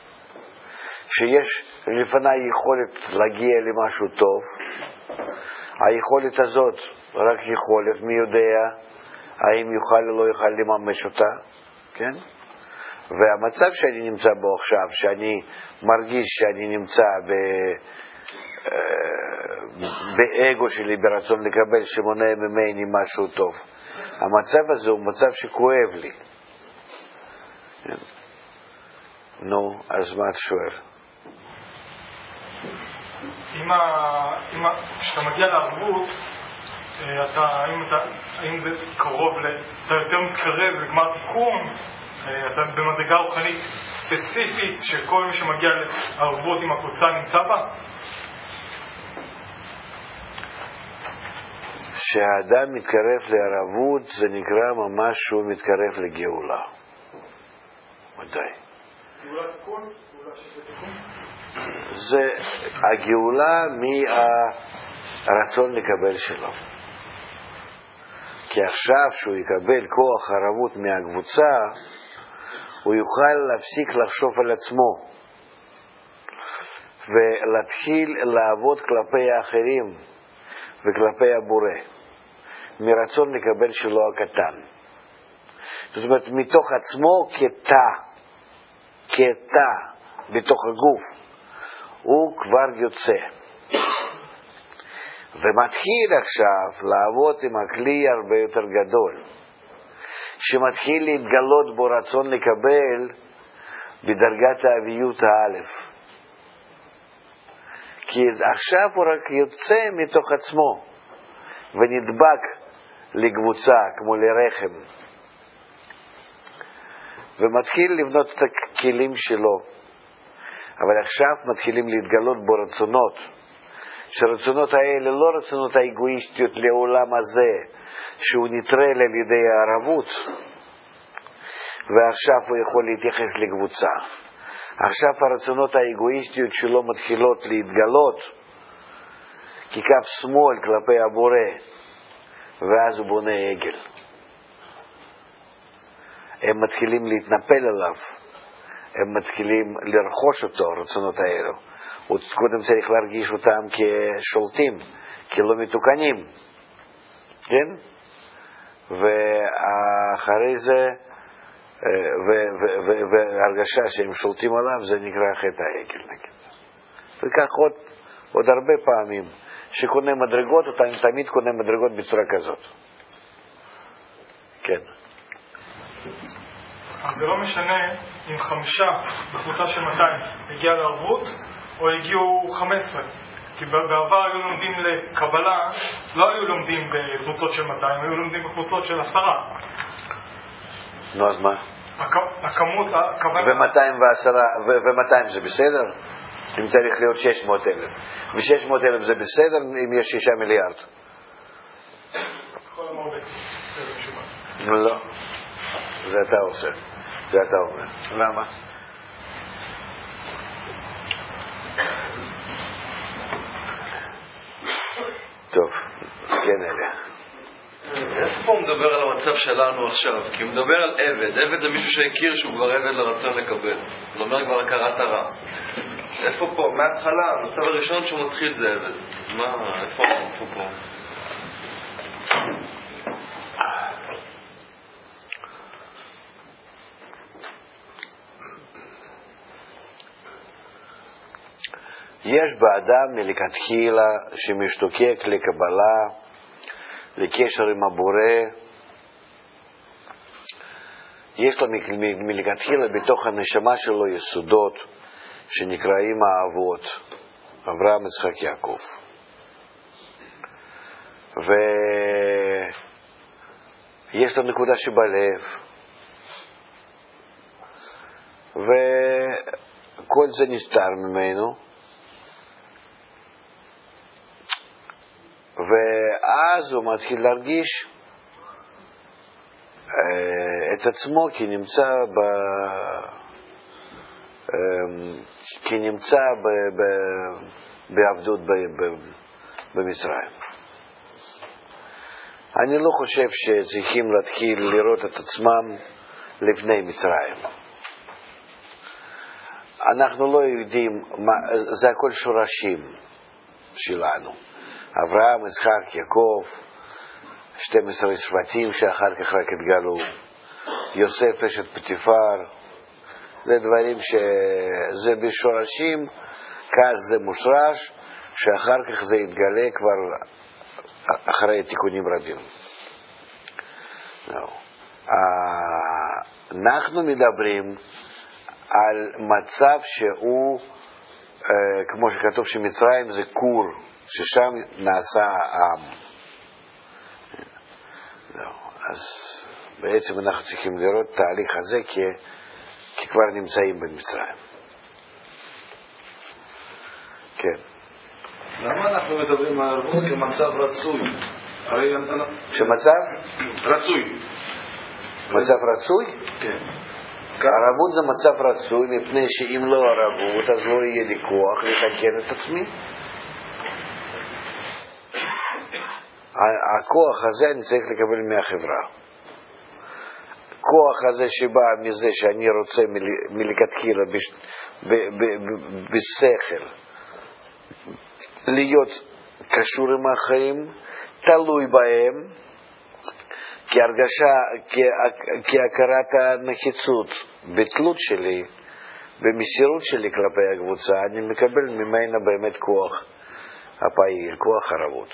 שיש לפני יכולת להגיע למשהו טוב. היכולת הזאת רק יכולת, מי יודע האם יוכל או לא יוכל לממש אותה, כן? והמצב שאני נמצא בו עכשיו, שאני מרגיש שאני נמצא באגו שלי, ברצון לקבל שמונע ממני משהו טוב, המצב הזה הוא מצב שכואב לי. נו, אז מה אתה שואל? כשאתה מגיע לערבות, האם זה קרוב, אתה יותר מתקרב לגמר תיקון, אתה במדרגה רוחנית ספציפית שכל מי שמגיע לערבות עם הקבוצה נמצא בה? כשהאדם מתקרב לערבות זה נקרא ממש שהוא מתקרב לגאולה. ודאי. גאולה תיקון? גאולה שזה תיקון? זה הגאולה מהרצון לקבל שלום. כי עכשיו שהוא יקבל כוח ערבות מהקבוצה, הוא יוכל להפסיק לחשוב על עצמו ולהתחיל לעבוד כלפי האחרים וכלפי הבורא מרצון לקבל שלו הקטן. זאת אומרת, מתוך עצמו כתא בתוך הגוף הוא כבר יוצא ומתחיל עכשיו לעבוד עם הכלי הרבה יותר גדול שמתחיל להתגלות בו רצון לקבל בדרגת האביות האלף, כי עכשיו הוא רק יוצא מתוך עצמו ונדבק לקבוצה כמו לרחם ומתחיל לבנות את הכלים שלו. אבל עכשיו מתחילים להתגלות בו רצונות, שהרצונות האלה לא רצונות האגואיסטיות לעולם הזה שהוא נטרל על ידי הערבות, ועכשיו הוא יכול להתייחס לקבוצה. עכשיו הרצונות האגואיסטיות שלו מתחילות להתגלות כקו שמאל כלפי הבורא, ואז הוא בונה עגל. הם מתחילים להתנפל עליו, הם מתחילים לרכוש אותו, רצונות האלו. הוא קודם צריך להרגיש אותם כשולטים, כלא מתוקנים, כן? ואחרי זה, והרגשה שהם שולטים עליו, זה נקרא חטא העגל, נגיד. וכך עוד הרבה פעמים, שקונה מדרגות, אתה תמיד קונה מדרגות בצורה כזאת. כן. אז זה לא משנה אם 5 בקבוצה של 200 הגיע לערבות או הגיעו 15, כי בעבר היו לומדים לקבלה, לא היו לומדים בקבוצות של 200, היו לומדים בקבוצות של 10. נו, אז מה? הכמות, הכוונה... ו-200 זה בסדר? אם צריך להיות 600,000 ו-600,000 זה בסדר אם יש 6 מיליארד? כל המרבה. לא, זה אתה עושה, זה אתה אומר. למה? טוב, כן אליה. איפה פה הוא מדבר על המצב שלנו עכשיו? כי הוא מדבר על עבד. עבד זה מישהו שהכיר שהוא כבר עבד לרצון לקבל. זאת אומרת כבר הכרת הרע. איפה פה? מההתחלה, המצב הראשון שהוא מתחיל זה עבד. אז מה? איפה פה? יש באדם מלכתחילה שמשתוקק לקבלה, לקשר עם הבורא, יש לו מלכתחילה בתוך הנשמה שלו יסודות שנקראים האבות, אברהם, יצחק, יעקב. ויש לו נקודה שבלב, וכל זה נסתר ממנו, ואז הוא מתחיל להרגיש את עצמו כנמצא בעבדות במצרים. אני לא חושב שצריכים להתחיל לראות את עצמם לפני מצרים. אנחנו לא יודעים, זה הכל שורשים שלנו. אברהם, יצחק, יעקב, 12 שבטים שאחר כך רק התגלו, יוסף אשת פטיפר, זה דברים שזה בשורשים, כך זה מושרש, שאחר כך זה יתגלה כבר אחרי תיקונים רבים. אנחנו מדברים על מצב שהוא, כמו שכתוב שמצרים זה כור, ששם נעשה העם. אז בעצם אנחנו צריכים לראות את התהליך הזה כי כבר נמצאים במצרים. כן. למה אנחנו מדברים על ערבות כמצב רצוי? שמצב? רצוי. מצב רצוי? כן. ערבות זה מצב רצוי מפני שאם לא ערבות אז לא יהיה לי כוח לתקן את עצמי. הכוח הזה אני צריך לקבל מהחברה. כוח הזה שבא מזה שאני רוצה מלכתחילה בשכל להיות קשור עם האחרים, תלוי בהם, כהכרת הנחיצות, בתלות שלי, במסירות שלי כלפי הקבוצה, אני מקבל ממנה באמת כוח הפעיל, כוח ערבות.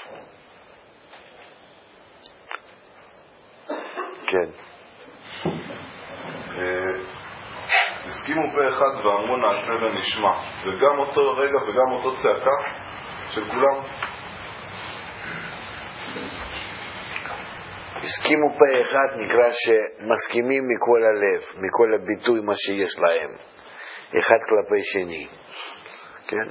כן. הסכימו פה אחד ואמרו נעשה ונשמע. זה גם אותו רגע וגם אותו צעקה של כולם. הסכימו פה אחד נקרא שמסכימים מכל הלב, מכל הביטוי מה שיש להם, אחד כלפי שני. כן?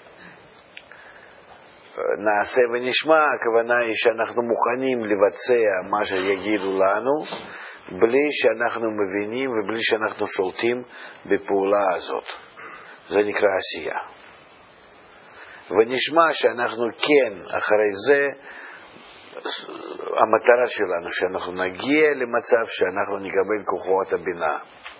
נעשה ונשמע, הכוונה היא שאנחנו מוכנים לבצע מה שיגידו לנו, בלי שאנחנו מבינים ובלי שאנחנו שולטים בפעולה הזאת. זה נקרא עשייה. ונשמע שאנחנו כן, אחרי זה, המטרה שלנו, שאנחנו נגיע למצב שאנחנו נקבל כוחות הבינה.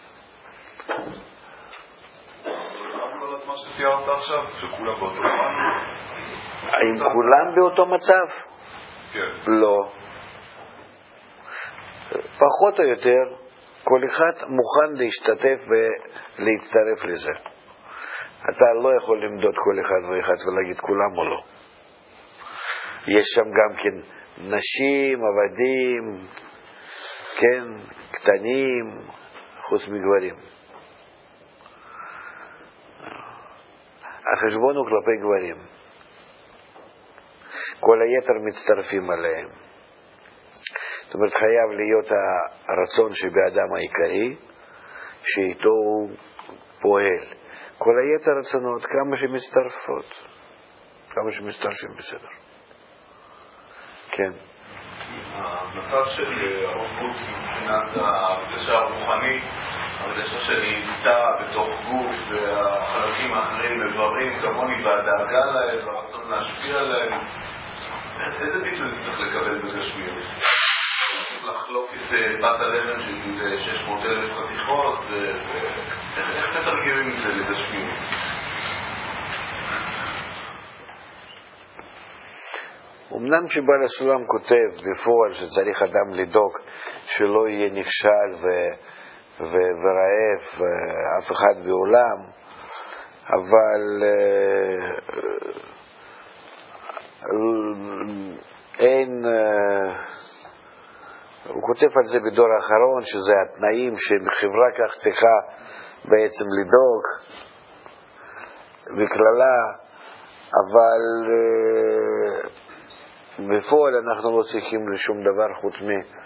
מה שתיארת עכשיו, שכולם באותו מצב? האם כולם באותו מצב? כן. לא. פחות או יותר, כל אחד מוכן להשתתף ולהצטרף לזה. אתה לא יכול למדוד כל אחד ואחד ולהגיד כולם או לא. יש שם גם כן נשים, עבדים, כן, קטנים, חוץ מגברים. החשבון הוא כלפי גברים. כל היתר מצטרפים עליהם. זאת אומרת, חייב להיות הרצון שבאדם העיקרי, שאיתו הוא פועל. כל היתר רצונות, כמה שמצטרפות, כמה שמצטרפים בסדר. כן. המצב של ערבות מבחינת ההרגשה הרוחנית, ההרגשה שנמצא בתוך גוף והחלקים האחרים מברים כמוני והדאגה להם והרצון להשפיע עליהם, איזה ביטוי זה צריך לקבל בגשמיות? צריך לחלוק את בת הלבן של 600,000 חתיכות, איך מתרגמים את זה לגשמיות? אמנם שבעל הסולם כותב בפועל שצריך אדם לדאוג שלא יהיה נכשל ורעב אף אחד בעולם, אבל אין, הוא כותב על זה בדור האחרון שזה התנאים שחברה כך צריכה בעצם לדאוג בכללה, אבל בפועל אנחנו לא צריכים לשום דבר חוץ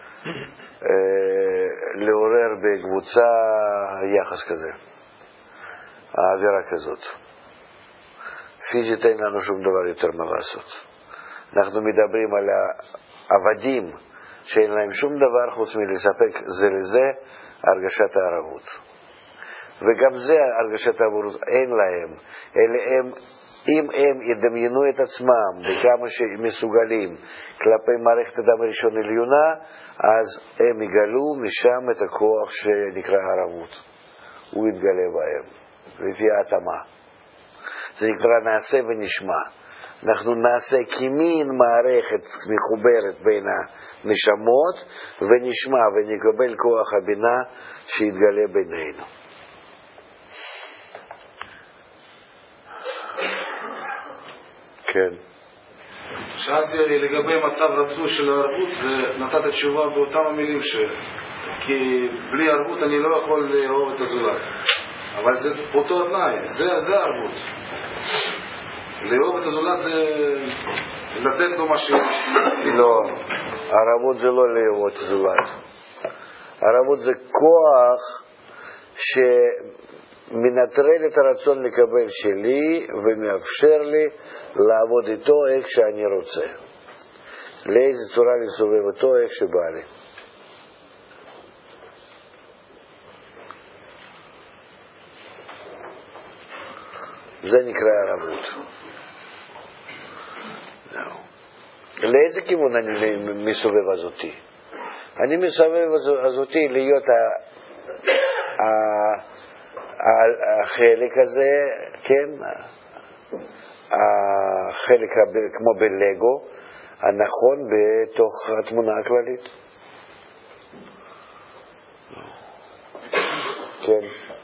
לעורר בקבוצה יחס כזה, האווירה כזאת. פיזית אין לנו שום דבר יותר מה לעשות. אנחנו מדברים על העבדים שאין להם שום דבר חוץ מלספק זה לזה הרגשת הערבות. וגם זה הרגשת הערבות אין להם, אלא הם, אם הם ידמיינו את עצמם בכמה שמסוגלים כלפי מערכת אדם ראשון עליונה, אז הם יגלו משם את הכוח שנקרא ערבות. הוא יתגלה בהם, לפי ההתאמה. זה נקרא נעשה ונשמע. אנחנו נעשה כמין מערכת מחוברת בין הנשמות, ונשמע ונקבל כוח הבינה שיתגלה בינינו. כן. שאלתי לגבי מצב רצוי של הערבות, ונתת תשובה באותם המילים כי בלי ערבות אני לא יכול לאהוב את הזולת. אבל זה אותו תנאי, זה הערבות. לאהוב את הזולת זה לתת לו משהו. לא, הערבות זה לא לאהוב את הזולת. הערבות זה כוח שמנטרל את הרצון לקבל שלי ומאפשר לי לעבוד איתו איך שאני רוצה. לאיזה צורה לסובב אותו איך שבא לי. זה נקרא ערבות. לאיזה כיוון אני מסובב הזאתי? אני מסובב הזאתי להיות החלק הזה, כן, החלק כמו בלגו, הנכון בתוך התמונה הכללית. כן.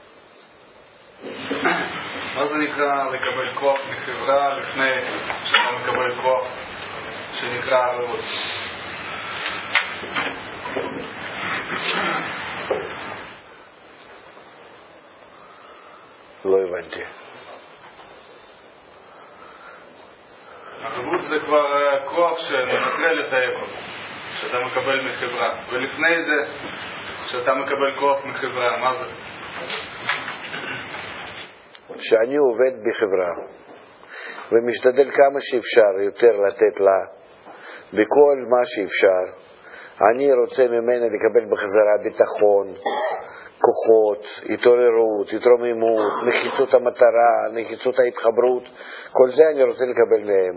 מה זה נקרא לקבל כוח מחברה לפני שאתה מקבל כוח שנקרא ערבות? לא הבנתי. ערבות זה כבר כוח שמנטרל את האגו שאתה מקבל מחברה, ולפני זה שאתה מקבל כוח מחברה, מה זה? שאני עובד בחברה ומשתדל כמה שאפשר יותר לתת לה בכל מה שאפשר. אני רוצה ממנה לקבל בחזרה ביטחון, כוחות, התעוררות, התרוממות, נחיצות המטרה, נחיצות ההתחברות. כל זה אני רוצה לקבל מהם.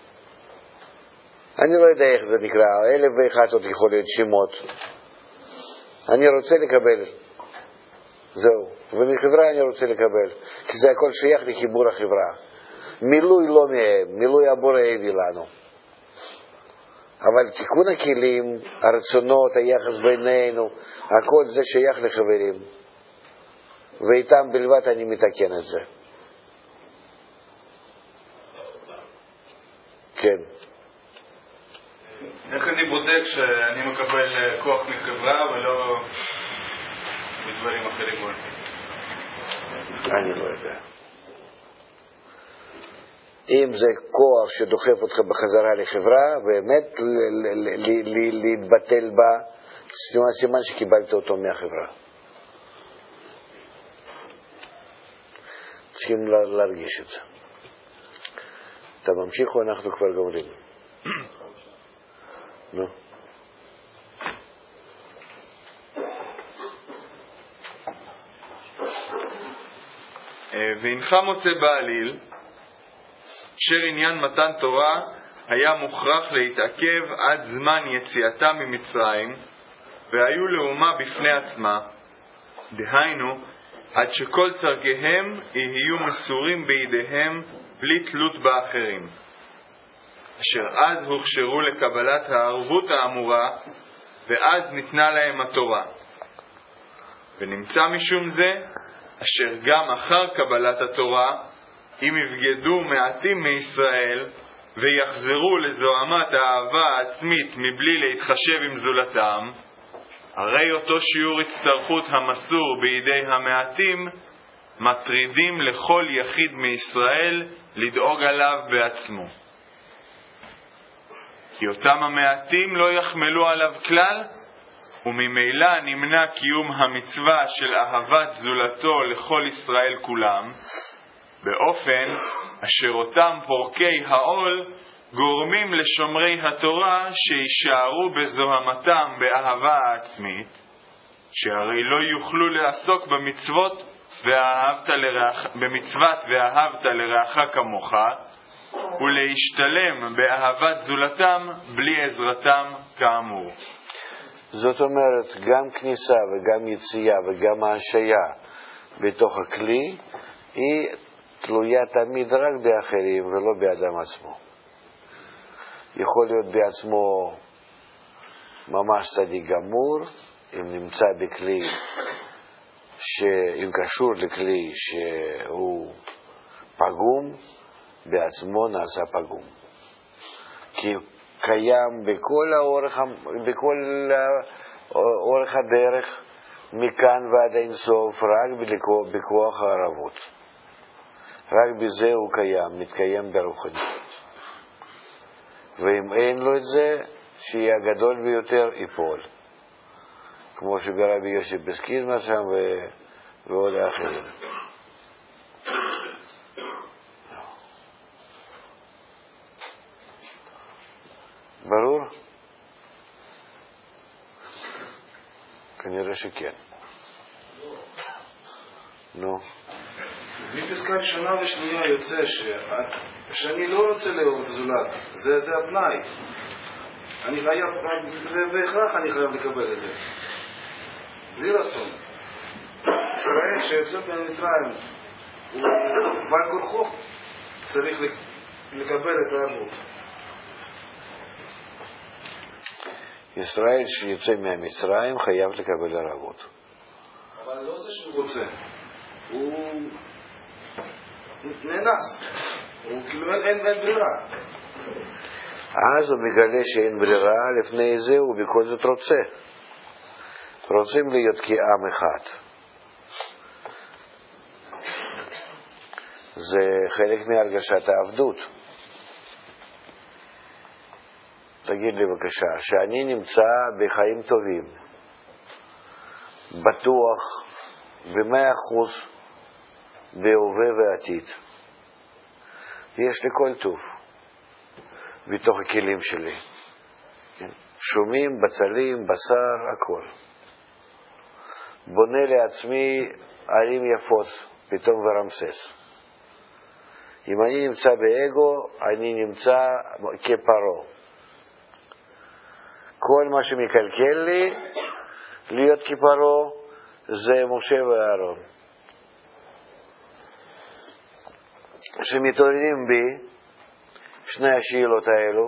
אני לא יודע איך זה נקרא, 1001 עוד יכול להיות שמות. אני רוצה לקבל, זהו, ומחברה אני רוצה לקבל, כי זה הכל שייך לחיבור החברה. מילוי לא מהם, מילוי הבורא הביא לנו. אבל תיקון הכלים, הרצונות, היחס בינינו, הכל זה שייך לחברים. ואיתם בלבד אני מתקן את זה. כן. איך אני בודק שאני מקבל כוח מחברה ולא מדברים אחרים? אני לא יודע. אם זה כוח שדוחף אותך בחזרה לחברה, באמת להתבטל בה, סימן שקיבלת אותו מהחברה. צריכים להרגיש את זה. אתה ממשיך או אנחנו כבר גומרים? נו. והנך מוצא בעליל אשר עניין מתן תורה היה מוכרח להתעכב עד זמן יציאתה ממצרים, והיו לאומה בפני עצמה, דהיינו עד שכל צרכיהם יהיו מסורים בידיהם בלי תלות באחרים, אשר אז הוכשרו לקבלת הערבות האמורה, ואז ניתנה להם התורה. ונמצא משום זה אשר גם אחר קבלת התורה, אם יבגדו מעטים מישראל ויחזרו לזוהמת האהבה העצמית מבלי להתחשב עם זולתם, הרי אותו שיעור הצטרכות המסור בידי המעטים מטרידים לכל יחיד מישראל לדאוג עליו בעצמו. כי אותם המעטים לא יחמלו עליו כלל, וממילא נמנע קיום המצווה של אהבת זולתו לכל ישראל כולם, באופן אשר אותם פורקי העול גורמים לשומרי התורה שישארו בזוהמתם באהבה העצמית, שהרי לא יוכלו לעסוק במצוות ואהבת לרעך כמוך, ולהשתלם באהבת זולתם בלי עזרתם כאמור. זאת אומרת, גם כניסה וגם יציאה וגם ההשעיה בתוך הכלי היא תלויה תמיד רק באחרים ולא באדם עצמו. יכול להיות בעצמו ממש צדיק גמור, אם נמצא בכלי, אם קשור לכלי שהוא פגום, בעצמו נעשה פגום. כי קיים בכל אורך הדרך, מכאן ועד אינסוף, רק בכוח הערבות. רק בזה הוא קיים, מתקיים ברוחניות. ואם אין לו את זה, שיהיה הגדול ביותר ייפול. כמו שברבי יוסי בסקיזמה שם ועוד האחרים. ברור? כנראה שכן. נו. מפסקה ראשונה ושנייה יוצא שאני לא רוצה לאהוב את הזולת. זה התנאי. אני חייב, זה בהכרח אני חייב לקבל את זה. בלי רצון. ישראל שיוצא במצרים, הוא בעל כורחו צריך לקבל את הערבות. ישראל שיוצא מהמצרים חייב לקבל ערבות. אבל לא זה שהוא רוצה. הוא נאנס. הוא כאילו אין ברירה. אז הוא מגלה שאין ברירה, לפני זה הוא בכל זאת רוצה. רוצים להיות כעם אחד. זה חלק מהרגשת העבדות. תגיד לי בבקשה, שאני נמצא בחיים טובים, בטוח, ב100% בהווה ועתיד. יש לי כל טוב בתוך הכלים שלי. שומים, בצלים, בשר, הכל. בונה לעצמי ערים יפות, פתאום ורמסס. אם אני נמצא באגו, אני נמצא כפרו. כל מה שמקלקל לי להיות כפרו זה משה ואהרון. שמתעוררים בי שני השאלות האלו,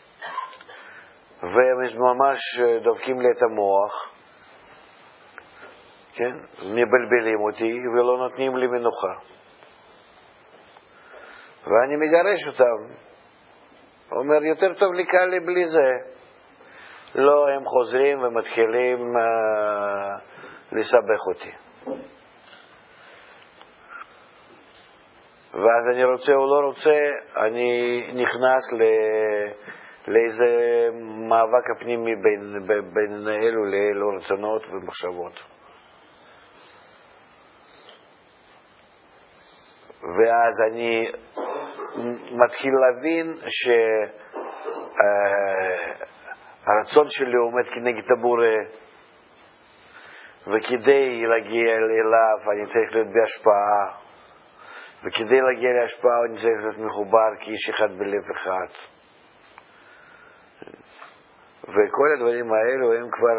והם ממש דופקים לי את המוח, כן? מבלבלים אותי ולא נותנים לי מנוחה. ואני מגרש אותם. אומר, יותר טוב לי קל לי בלי זה. לא, הם חוזרים ומתחילים לסבך אותי. ואז אני רוצה או לא רוצה, אני נכנס לאיזה מאבק הפנימי בין אלו לאלו רצונות ומחשבות. ואז אני מתחיל להבין שהרצון שלי עומד כנגד הבורא, וכדי להגיע אליו אני צריך להיות בהשפעה, וכדי להגיע להשפעה אני צריך להיות מחובר כאיש אחד בלב אחד. וכל הדברים האלו הם כבר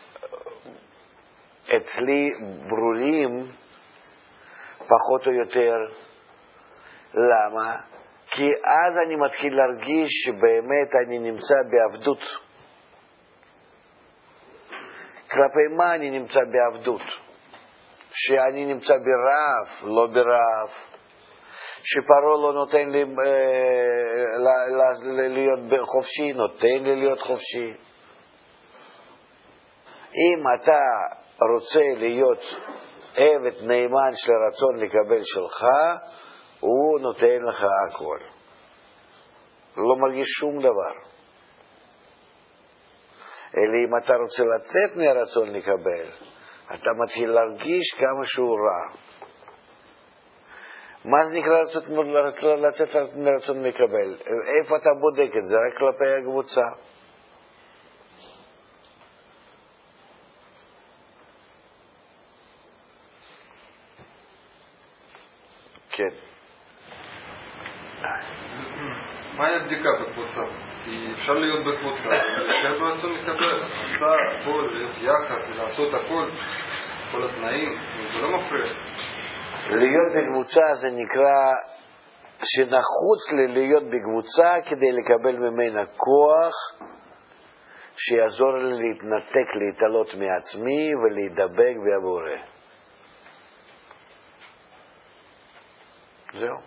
אצלי ברורים פחות או יותר. למה? כי אז אני מתחיל להרגיש שבאמת אני נמצא בעבדות. כלפי מה אני נמצא בעבדות? שאני נמצא ברעב, לא ברעב. שפרו לא נותן לי להיות חופשי, נותן לי להיות חופשי. אם אתה רוצה להיות עבד נאמן של הרצון לקבל שלך, הוא נותן לך הכל. לא מרגיש שום דבר. אלא אם אתה רוצה לצאת מהרצון לקבל, אתה מתחיל להרגיש כמה שהוא רע. מה זה נקרא לצאת מרצון לקבל? איפה אתה בודק את זה? רק כלפי הקבוצה. כן. מהי הבדיקה בקבוצה? כי אפשר להיות בקבוצה, ולשאר ברצון לקבל. קבוצה, הכל, להיות יחד, ולעשות הכל, כל התנאים, זה לא מפריע. להיות בקבוצה זה נקרא שנחוץ להיות בקבוצה כדי לקבל ממנה כוח שיעזור לי להתנתק, להתעלות מעצמי ולהידבק בהבורא. זהו.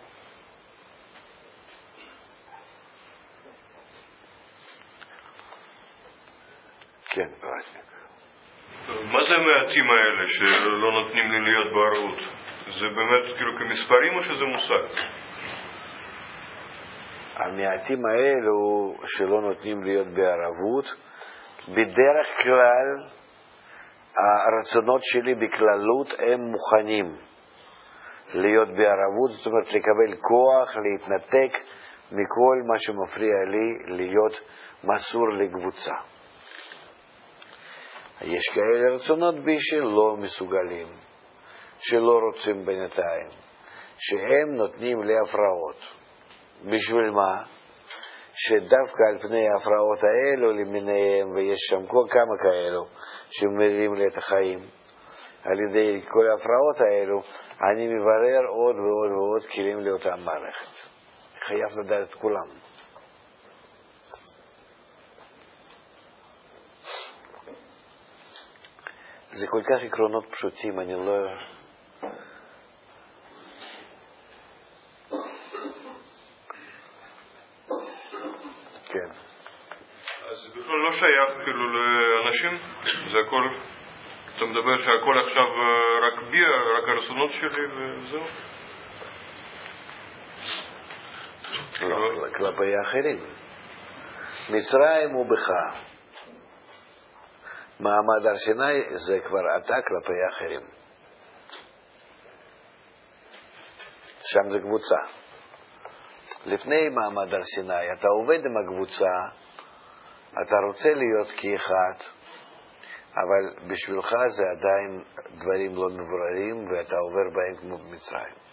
כן, פרטניק. מה זה המעטים האלה שלא נותנים לי להיות בערבות? זה באמת כאילו כמספרים או שזה מושג? המעטים האלו שלא נותנים להיות בערבות, בדרך כלל הרצונות שלי בכללות הם מוכנים להיות בערבות, זאת אומרת לקבל כוח, להתנתק מכל מה שמפריע לי להיות מסור לקבוצה. יש כאלה רצונות בי שלא מסוגלים, שלא רוצים בינתיים, שהם נותנים לי הפרעות. בשביל מה? שדווקא על פני ההפרעות האלו למיניהם, ויש שם כמה כאלו שמרירים לי את החיים, על ידי כל ההפרעות האלו אני מברר עוד ועוד ועוד כלים לאותה מערכת. חייב לדעת את כולם. זה כל כך עקרונות פשוטים, אני לא... כן. אז זה בכלל לא שייך כאילו לאנשים, זה הכל, אתה מדבר שהכל עכשיו רק בי, רק הרצונות שלי וזהו? לא, כלפי האחרים. מצרים הוא בך. מעמד הר סיני זה כבר אתה כלפי האחרים. שם זה קבוצה. לפני מעמד הר סיני אתה עובד עם הקבוצה, אתה רוצה להיות כאחד, אבל בשבילך זה עדיין דברים לא מבוררים ואתה עובר בהם כמו במצרים.